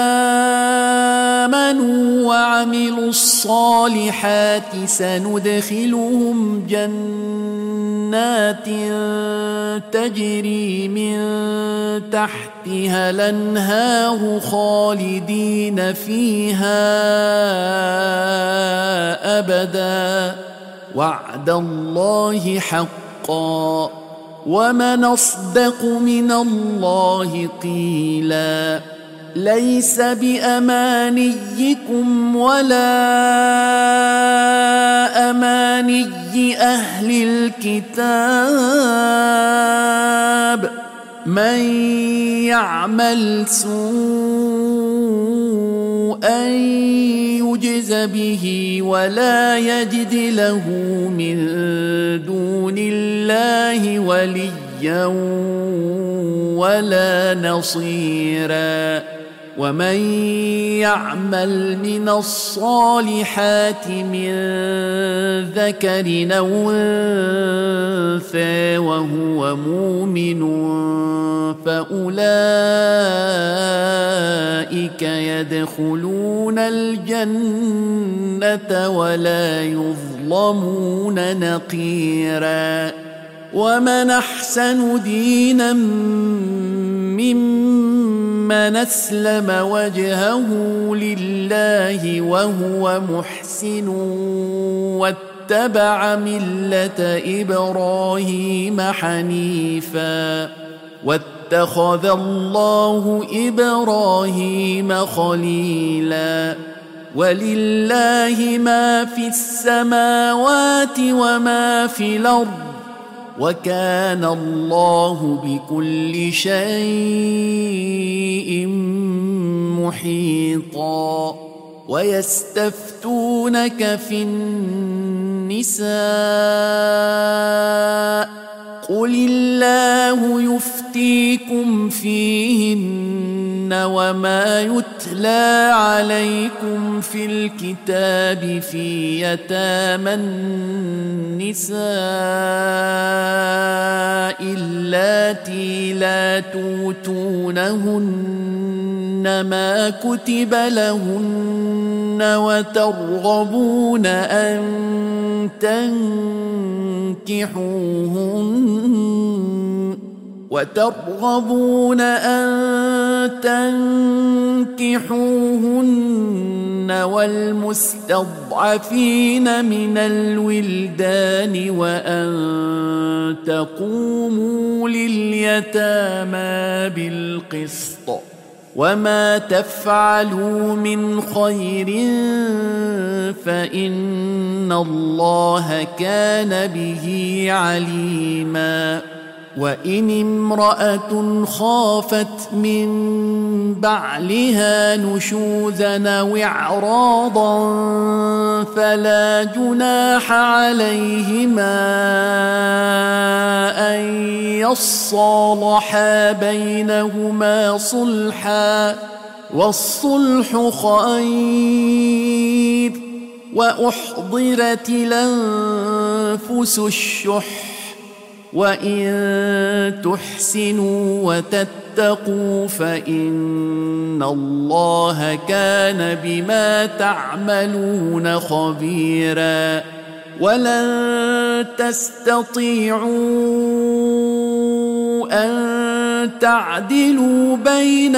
آمنوا وعملوا الصالحات سندخلهم جنات تجري من تحتها الأنهار خالدين فيها أبدا وعد الله حقا ومن أصدق من الله قيلا ليس بأمانيكم ولا أماني أهل الكتاب من يعمل سوءا يجز به ولا يجد له من دون الله وليا ولا نصيرا ومن يعمل من الصالحات من ذكر أو أنثى وهو مؤمن فأولئك يدخلون الجنة ولا يظلمون نقيرا ومن أحسن دينا ممن أسلم وجهه لله وهو محسن واتبع ملة إبراهيم حنيفا واتخذ الله إبراهيم خليلا ولله ما في السماوات وما في الأرض وكان الله بكل شيء محيطا ويستفتونك في النساء قل الله يفتيكم فيهن وما يتلى عليكم في الكتاب في يتامى النساء اللاتي لا توتونهن ما كتب لهن وترغبون أن تنكحوهن وترغبون أن تنكحوهن والمستضعفين من الولدان وأن تقوموا لليتامى بالقسط وما تفعلوا من خير فإن الله كان به عليما وإن امرأة خافت من بعلها نشوزا أو إعراضا فلا جناح عليهما أن يصالحا بينهما صلحا والصلح خير وأحضرت الأنفس الشح وإن تحسنوا وتتقوا فإن الله كان بما تعملون خبيرا ولن تستطيعوا أن تعدلوا بين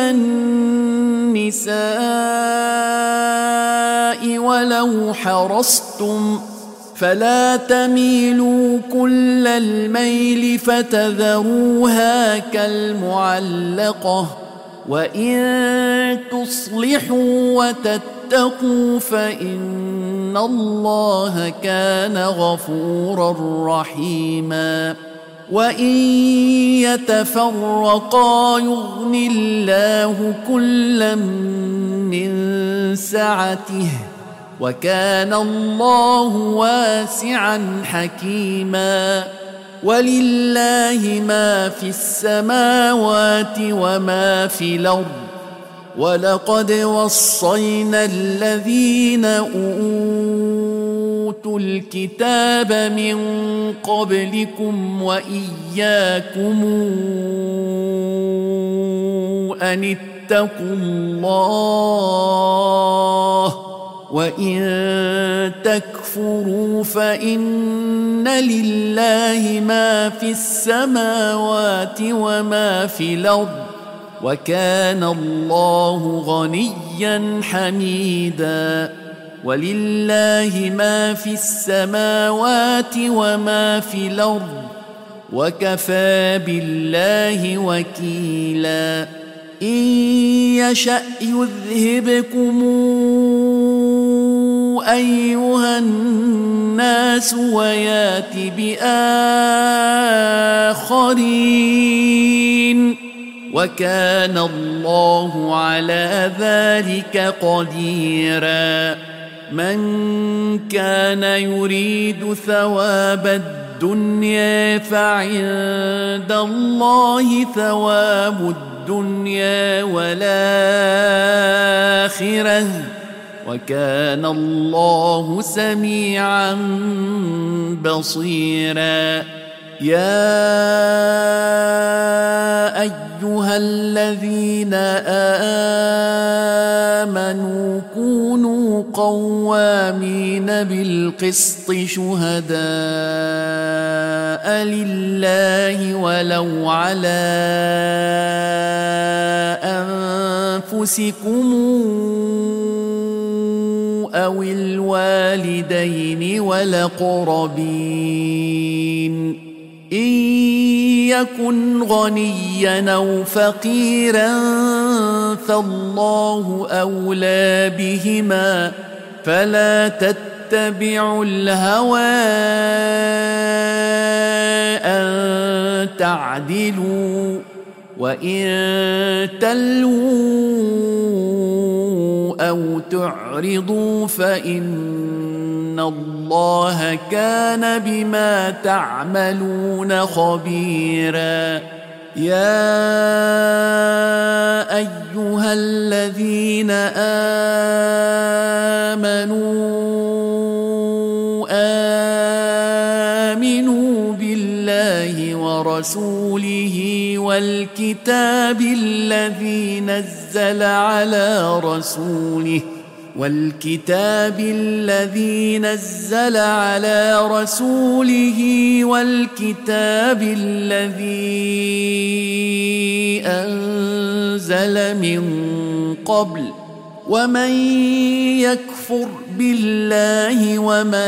النساء ولو حرصتم فلا تميلوا كل الميل فتذروها كالمعلقة وإن تصلحوا وتتقوا فإن الله كان غفورا رحيما وإن يتفرقا يغن الله كلا من سعته وكان الله واسعا حكيما ولله ما في السماوات وما في الأرض ولقد وصينا الذين أوتوا الكتاب من قبلكم وإياكم أن اتقوا الله وإن تكفروا فإن لله ما في السماوات وما في الأرض وكان الله غنيا حميدا ولله ما في السماوات وما في الأرض وكفى بالله وكيلا إن يشأ يذهبكم أيها الناس ويات بآخرين وكان الله على ذلك قديرا من كان يريد ثواب الدنيا فعند الله ثواب الدنيا والآخرة وكان الله سميعا بصيرا يا أيها الذين آمنوا كونوا قوامين بالقسط شهداء لله ولو على أنفسكم أو الوالدين والأقربين إن يكن غنيا أو فقيرا فالله أولى بهما فلا تتبعوا الهوى أن تعدلوا وإن تلووا أو تعرضوا فإن الله كان بما تعملون خبيرا يا أيها الذين آمنوا آمنوا بالله ورسوله والكتاب الذي نزل على رسوله والكتاب الذي نزل على رسوله والكتاب الذي أنزل من قبل ومن يكفر بالله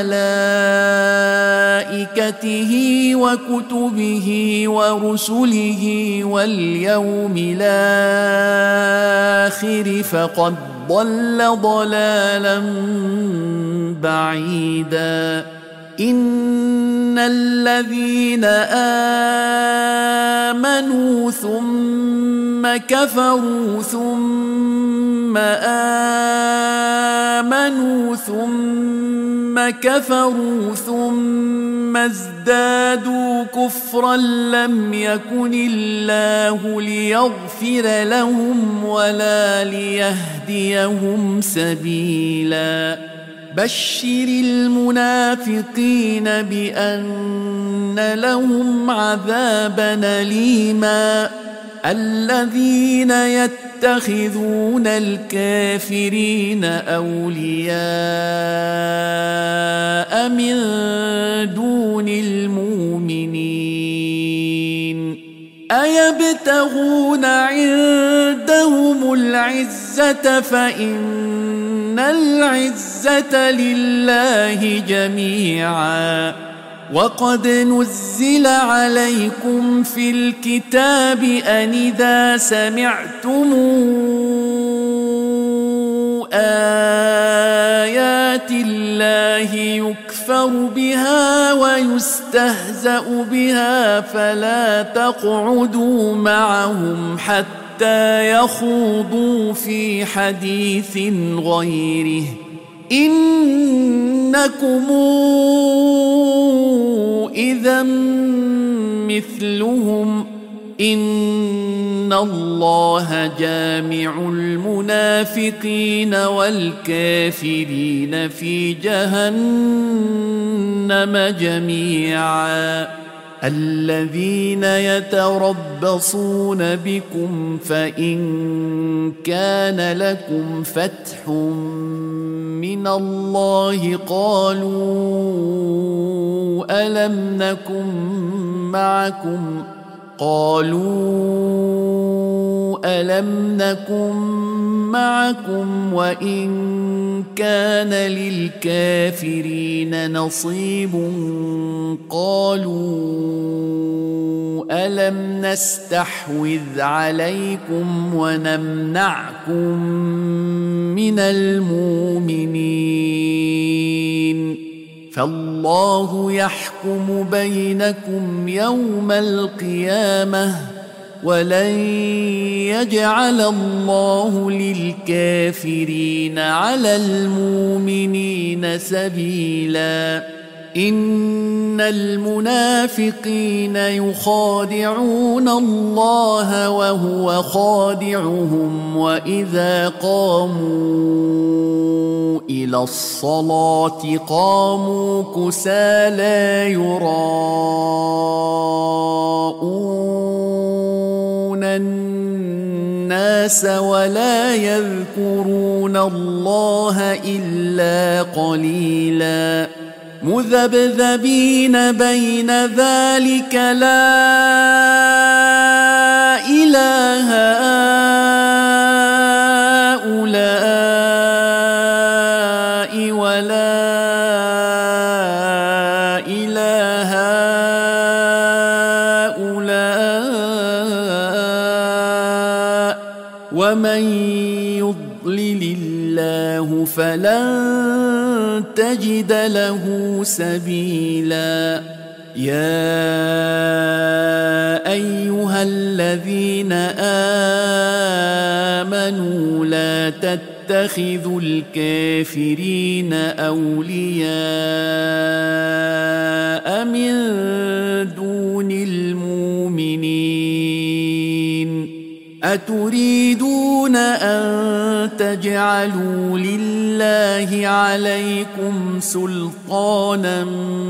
وملائكته وكتبه ورسله واليوم الآخر فقد ضل ضلالا بعيدا إن الذين آمنوا ثم كفروا ثم آمنوا ثم كفروا ثم ازدادوا كفرا لم يكن الله ليغفر لهم ولا ليهديهم سبيلا بشر المنافقين بأن لهم عذابا أليما الذين يتخذون الكافرين أولياء من دون المؤمنين أيبتغون عندهم العزة فإن العزة لله جميعا وقد نزل عليكم في الكتاب أن إذا سمعتم آيات الله يكفر بها ويستهزأ بها فلا تقعدوا معهم حتى يخوضوا في حديث غيره إنكم إذا مثلهم إن الله جامع المنافقين والكافرين في جهنم جميعا الذين يتربصون بكم فإن كان لكم فتح من الله قالوا ألم نكن معكم قالوا ألم نكن معكم وإن كان للكافرين نصيب قالوا ألم نستحوذ عليكم ونمنعكم من المؤمنين فالله يحكم بينكم يوم القيامة ولن يجعل الله للكافرين على المؤمنين سبيلا إن المنافقين يخادعون الله وهو خادعهم وإذا قاموا إلى الصلاة قاموا كسالى يراءون الناس ولا يذكرون الله إلا قليلا مذبذبين بين ذلك لا إله هؤلاء ولا إله هؤلاء ومن يضلل الله فلن تجد له سبيلا يا أيها الذين آمنوا لا تتخذوا الكافرين أولياء من دون المؤمنين أتريدون أن تجعلوا لله عليكم سلطانا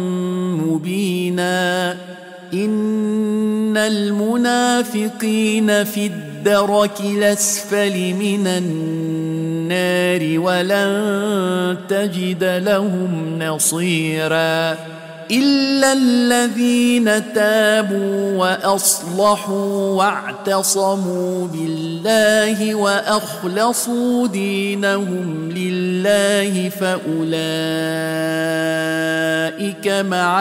مبينا إن المنافقين في الدرك الأسفل من النار ولن تجد لهم نصيرا إلا الذين تابوا وأصلحوا واعتصموا بالله وأخلصوا دينهم لله فأولئك مع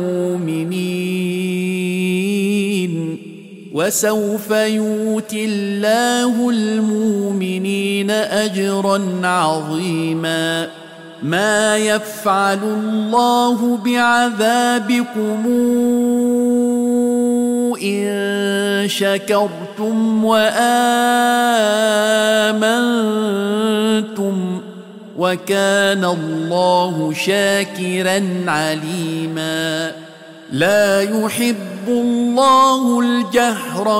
المؤمنين وسوف يؤتي الله المؤمنين أجرا عظيما ما يفعل الله بعذابكم إن شكرتم وآمنتم وكان الله شاكرا عليما لا يحب الله الجهر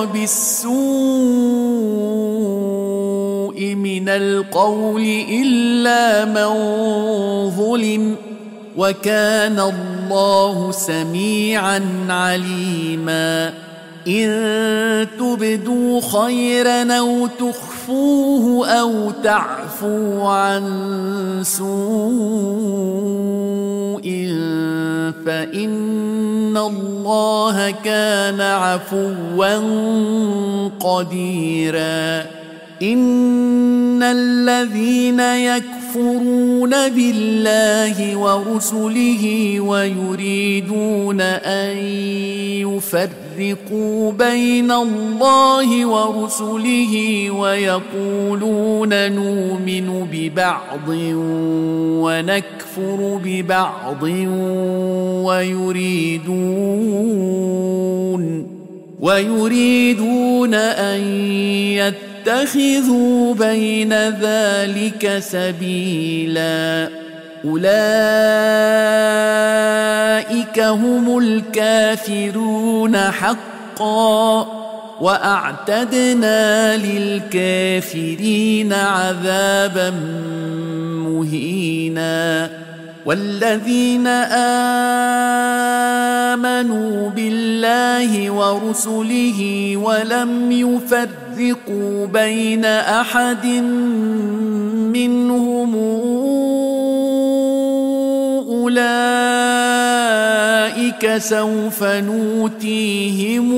بالسوء من القول إلا من ظلم وكان الله سميعا عليما إن تبدوا خيرا أو تخفوه أو تعفوا عن سوء فإن الله كان عفوا قديرا إن الذين يكفرون بالله ورسله ويريدون أن يفرقوا بين الله ورسله ويقولون نؤمن ببعض ونكفر ببعض ويريدون ويريدون أن يتخذوا بين ذلك سبيلا أولئك هم الكافرون حقا وأعتدنا للكافرين عذابا مهينا والذين آمنوا بالله ورسله ولم يفرقوا بين أحد منهم أولئك سوف نؤتيهم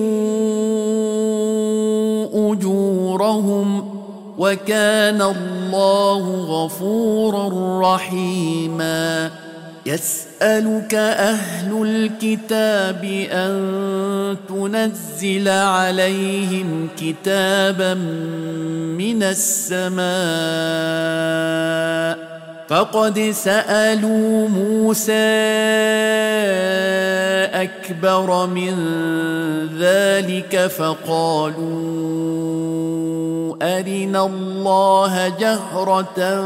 أجورهم وكان الله غفورا رحيما يسألك أهل الكتاب أن تنزل عليهم كتابا من السماء فقد سألوا موسى أكبر من ذلك فقالوا أرنا الله جهرة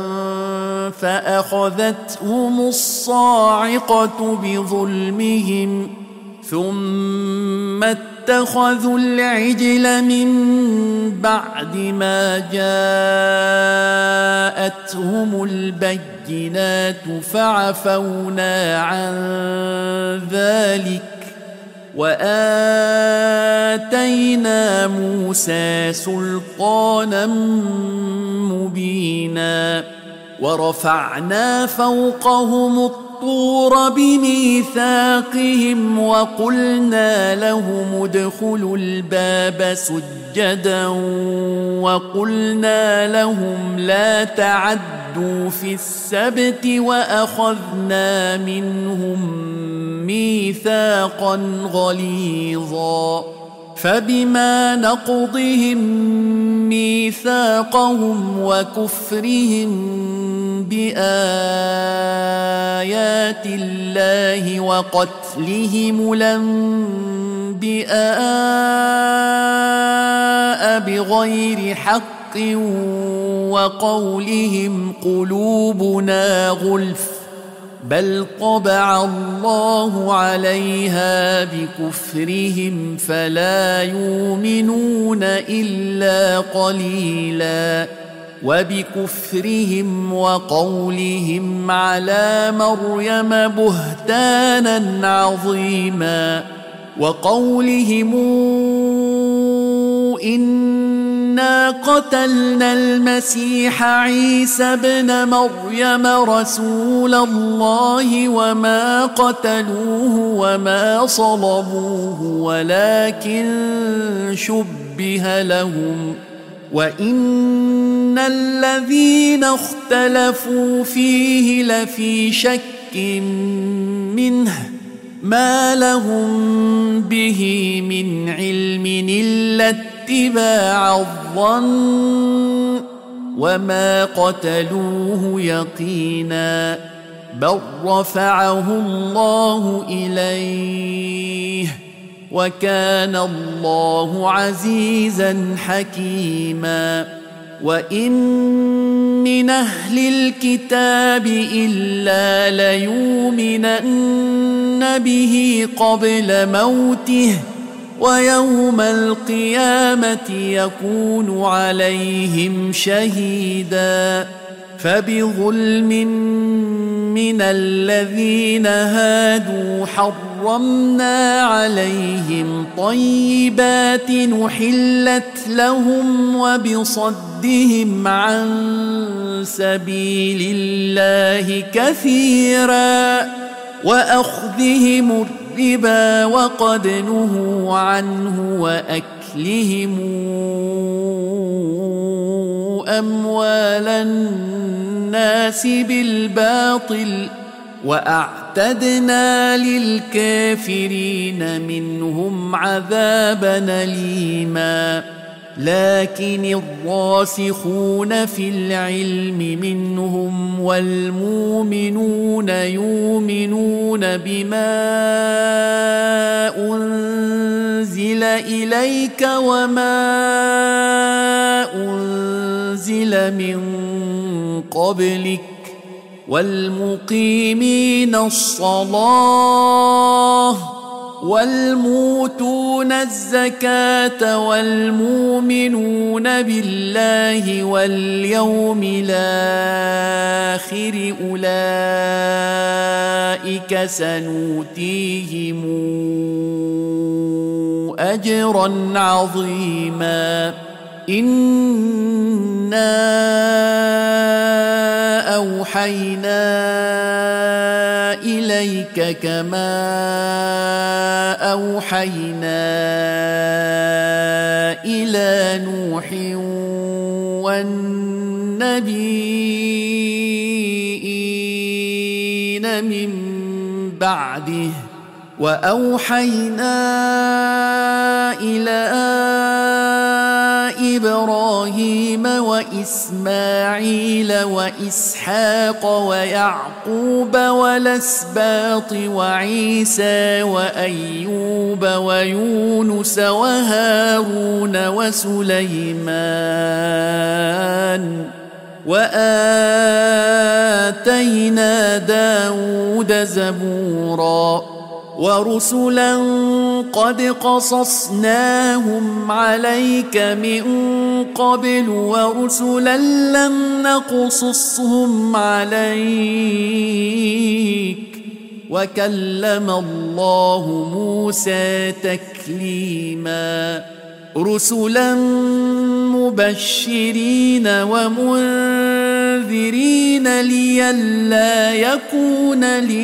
فأخذتهم الصاعقة بظلمهم ثم اتخذوا العجل من بعد ما جاءتهم البينات فعفونا عن ذلك وآتينا موسى سلطانا مبينا ورفعنا فوقهم الطور بميثاقهم وقلنا لهم ادخلوا الباب سجدا وقلنا لهم لا تعدوا في السبت وأخذنا منهم ميثاقا غليظا فبما نقضهم ميثاقهم وكفرهم بآيات الله وقتلهم الأنبياء بغير حق وقولهم قلوبنا غلف بل طبع الله عليها بكفرهم فلا يؤمنون إلا قليلا وبكفرهم وقولهم على مريم بهتانا عظيما وقولهم إنا قتلنا المسيح عيسى ابن مريم رسول الله وما قتلوه وما صلبوه ولكن شبه لهم وإن الذين اختلفوا فيه لفي شك منه ما لهم به من علم إلا اتباع الظن وما قتلوه يقينا بل رفعه الله إليه وكان الله عزيزا حكيما وإن من أهل الكتاب إلا ليؤمنن به قبل موته ويوم القيامة يكون عليهم شهيدا فبظلم من الذين هادوا حرمنا عليهم طيبات نحلت لهم وبصدهم عن سبيل الله كثيرا وأخذهم الربا وقد نهوا عنه وأكلهم أموال الناس بالباطل وأعتدنا للكافرين منهم عذابا أليما لكن الراسخون في العلم منهم والمؤمنون يؤمنون بما أنزل إليك وما أنزل من قبلك والمقيمين الصلاة والمؤتون الزكاة والمؤمنون بالله واليوم الآخر أولئك سنؤتيهم أجرا عظيما إنا أوحينا إليك كما أوحينا إلى نوح والنبيين من بعده وأوحينا إلى إبراهيم وإسماعيل وإسحاق ويعقوب والأسباط وعيسى وأيوب ويونس وهارون وسليمان وآتينا داود زبورا ورسلا قد قصصناهم عليك من قبل ورسلا لم نقصصهم عليك وكلم الله موسى تكليما رسلا مبشرين ومنذرين لئلا يكون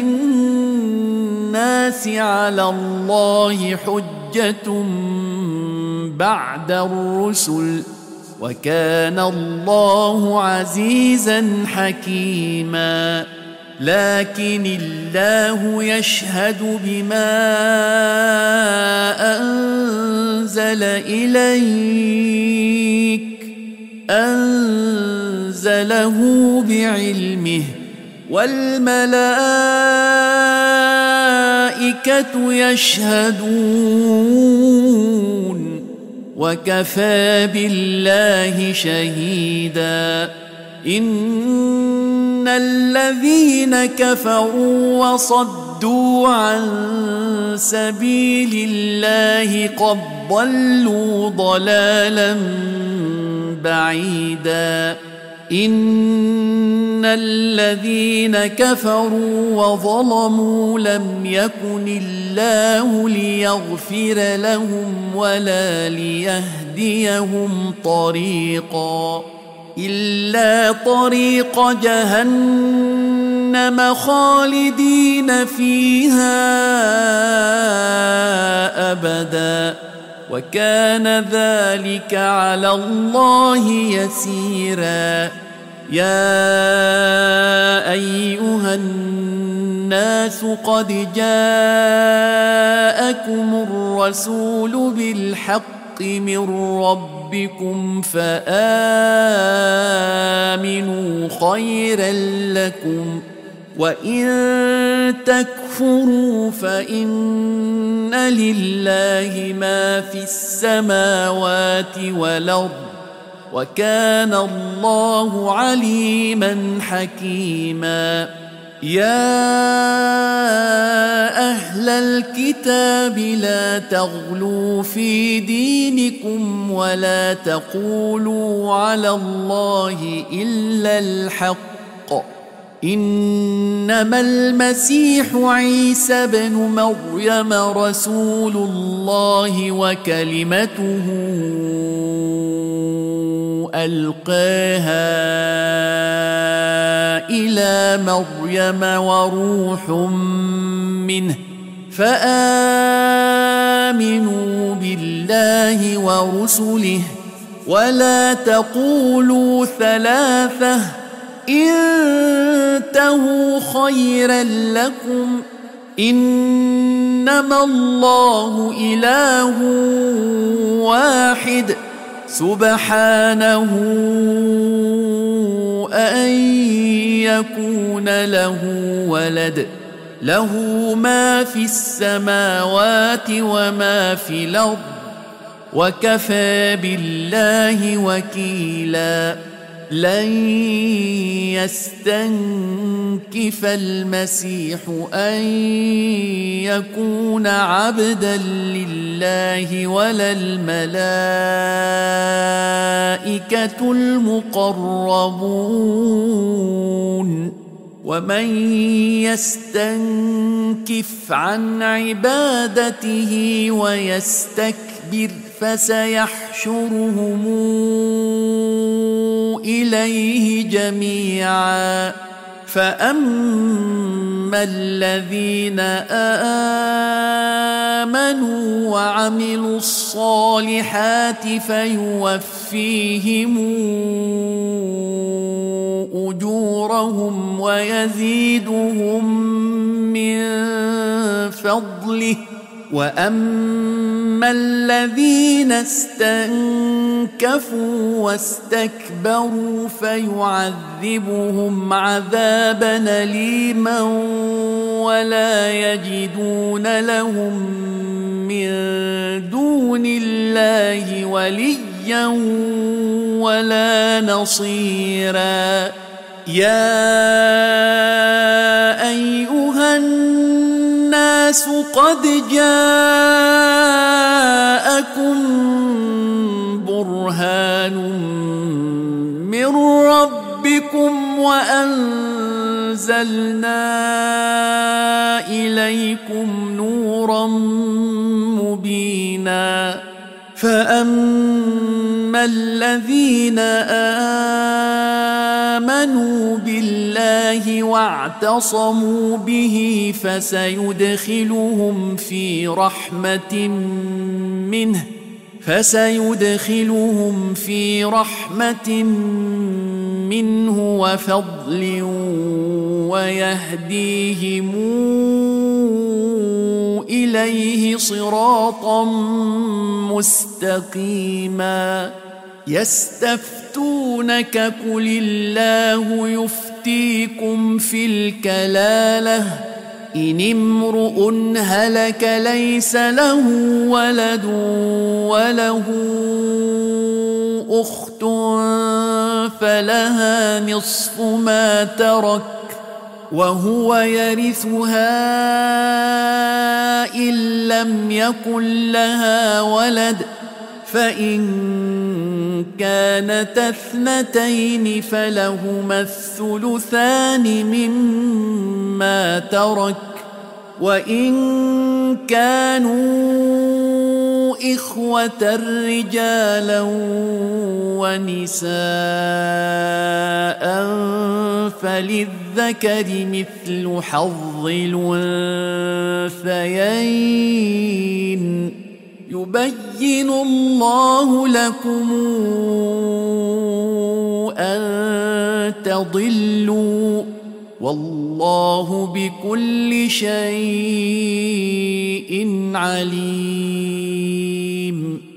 للناس على الله حجة بعد الرسل وكان الله عزيزا حكيما لكن الله يشهد بما أنزل إليك أنزله بعلمه والملائكة يشهدون وكفى بالله شهيدا إن الذين كفروا وصدوا عن سبيل الله قد ضلوا ضلالا بعيدا إن الذين كفروا وظلموا لم يكن الله ليغفر لهم ولا ليهديهم طريقا إلا طريق جهنم خالدين فيها أبدا وكان ذلك على الله يسيرا يا أيها الناس قد جاءكم الرسول بالحق من ربكم فآمنوا خيرا لكم وإن تكفروا فإن لله ما في السماوات والأرض وكان الله عليما حكيما يا أهل الكتاب لا تغلوا في دينكم ولا تقولوا على الله إلا الحق إنما المسيح عيسى بن مريم رسول الله وكلمته ألقاها إلى مريم وروح منه فآمنوا بالله ورسله ولا تقولوا ثلاثة انتهوا خيرا لكم إنما الله إله واحد سبحانه أن يكون له ولد له ما في السماوات وما في الأرض وكفى بالله وكيلا لن يستنكف المسيح أن يكون عبدا لله ولا الملائكة المقربون ومن يستنكف عن عبادته ويستكبر فسيحشرهم إليه جميعا فأما الذين آمنوا وعملوا الصالحات فيوفيهم أجورهم ويزيدهم من فضله وأما الذين استنكفوا واستكبروا فيعذبهم عذابا أليما ولا يجدون لهم من دون الله وليا ولا نصيرا يا أيها الناس قد جاءكم برهان من ربكم وأنزلنا إليكم نورا مبينا فأما الذين آمنوا بالله واعتصموا به فسيدخلهم في رحمة منه فسيدخلهم في رحمة منه وفضل ويهديهم إليه صراطا مستقيما يستفتونك قل الله يفتيكم في الكلالة إن امرؤ هلك ليس له ولد وله أخت فلها نصف ما ترك وهو يرثها إن لم يكن لها ولد فإن كانتا اثنتين فلهما الثلثان مما ترك وإن كانوا إخوة رجالا ونساء فللذكر مثل حظ الأنثيين يبين الله لكم أن تضلوا والله بكل شيء عليم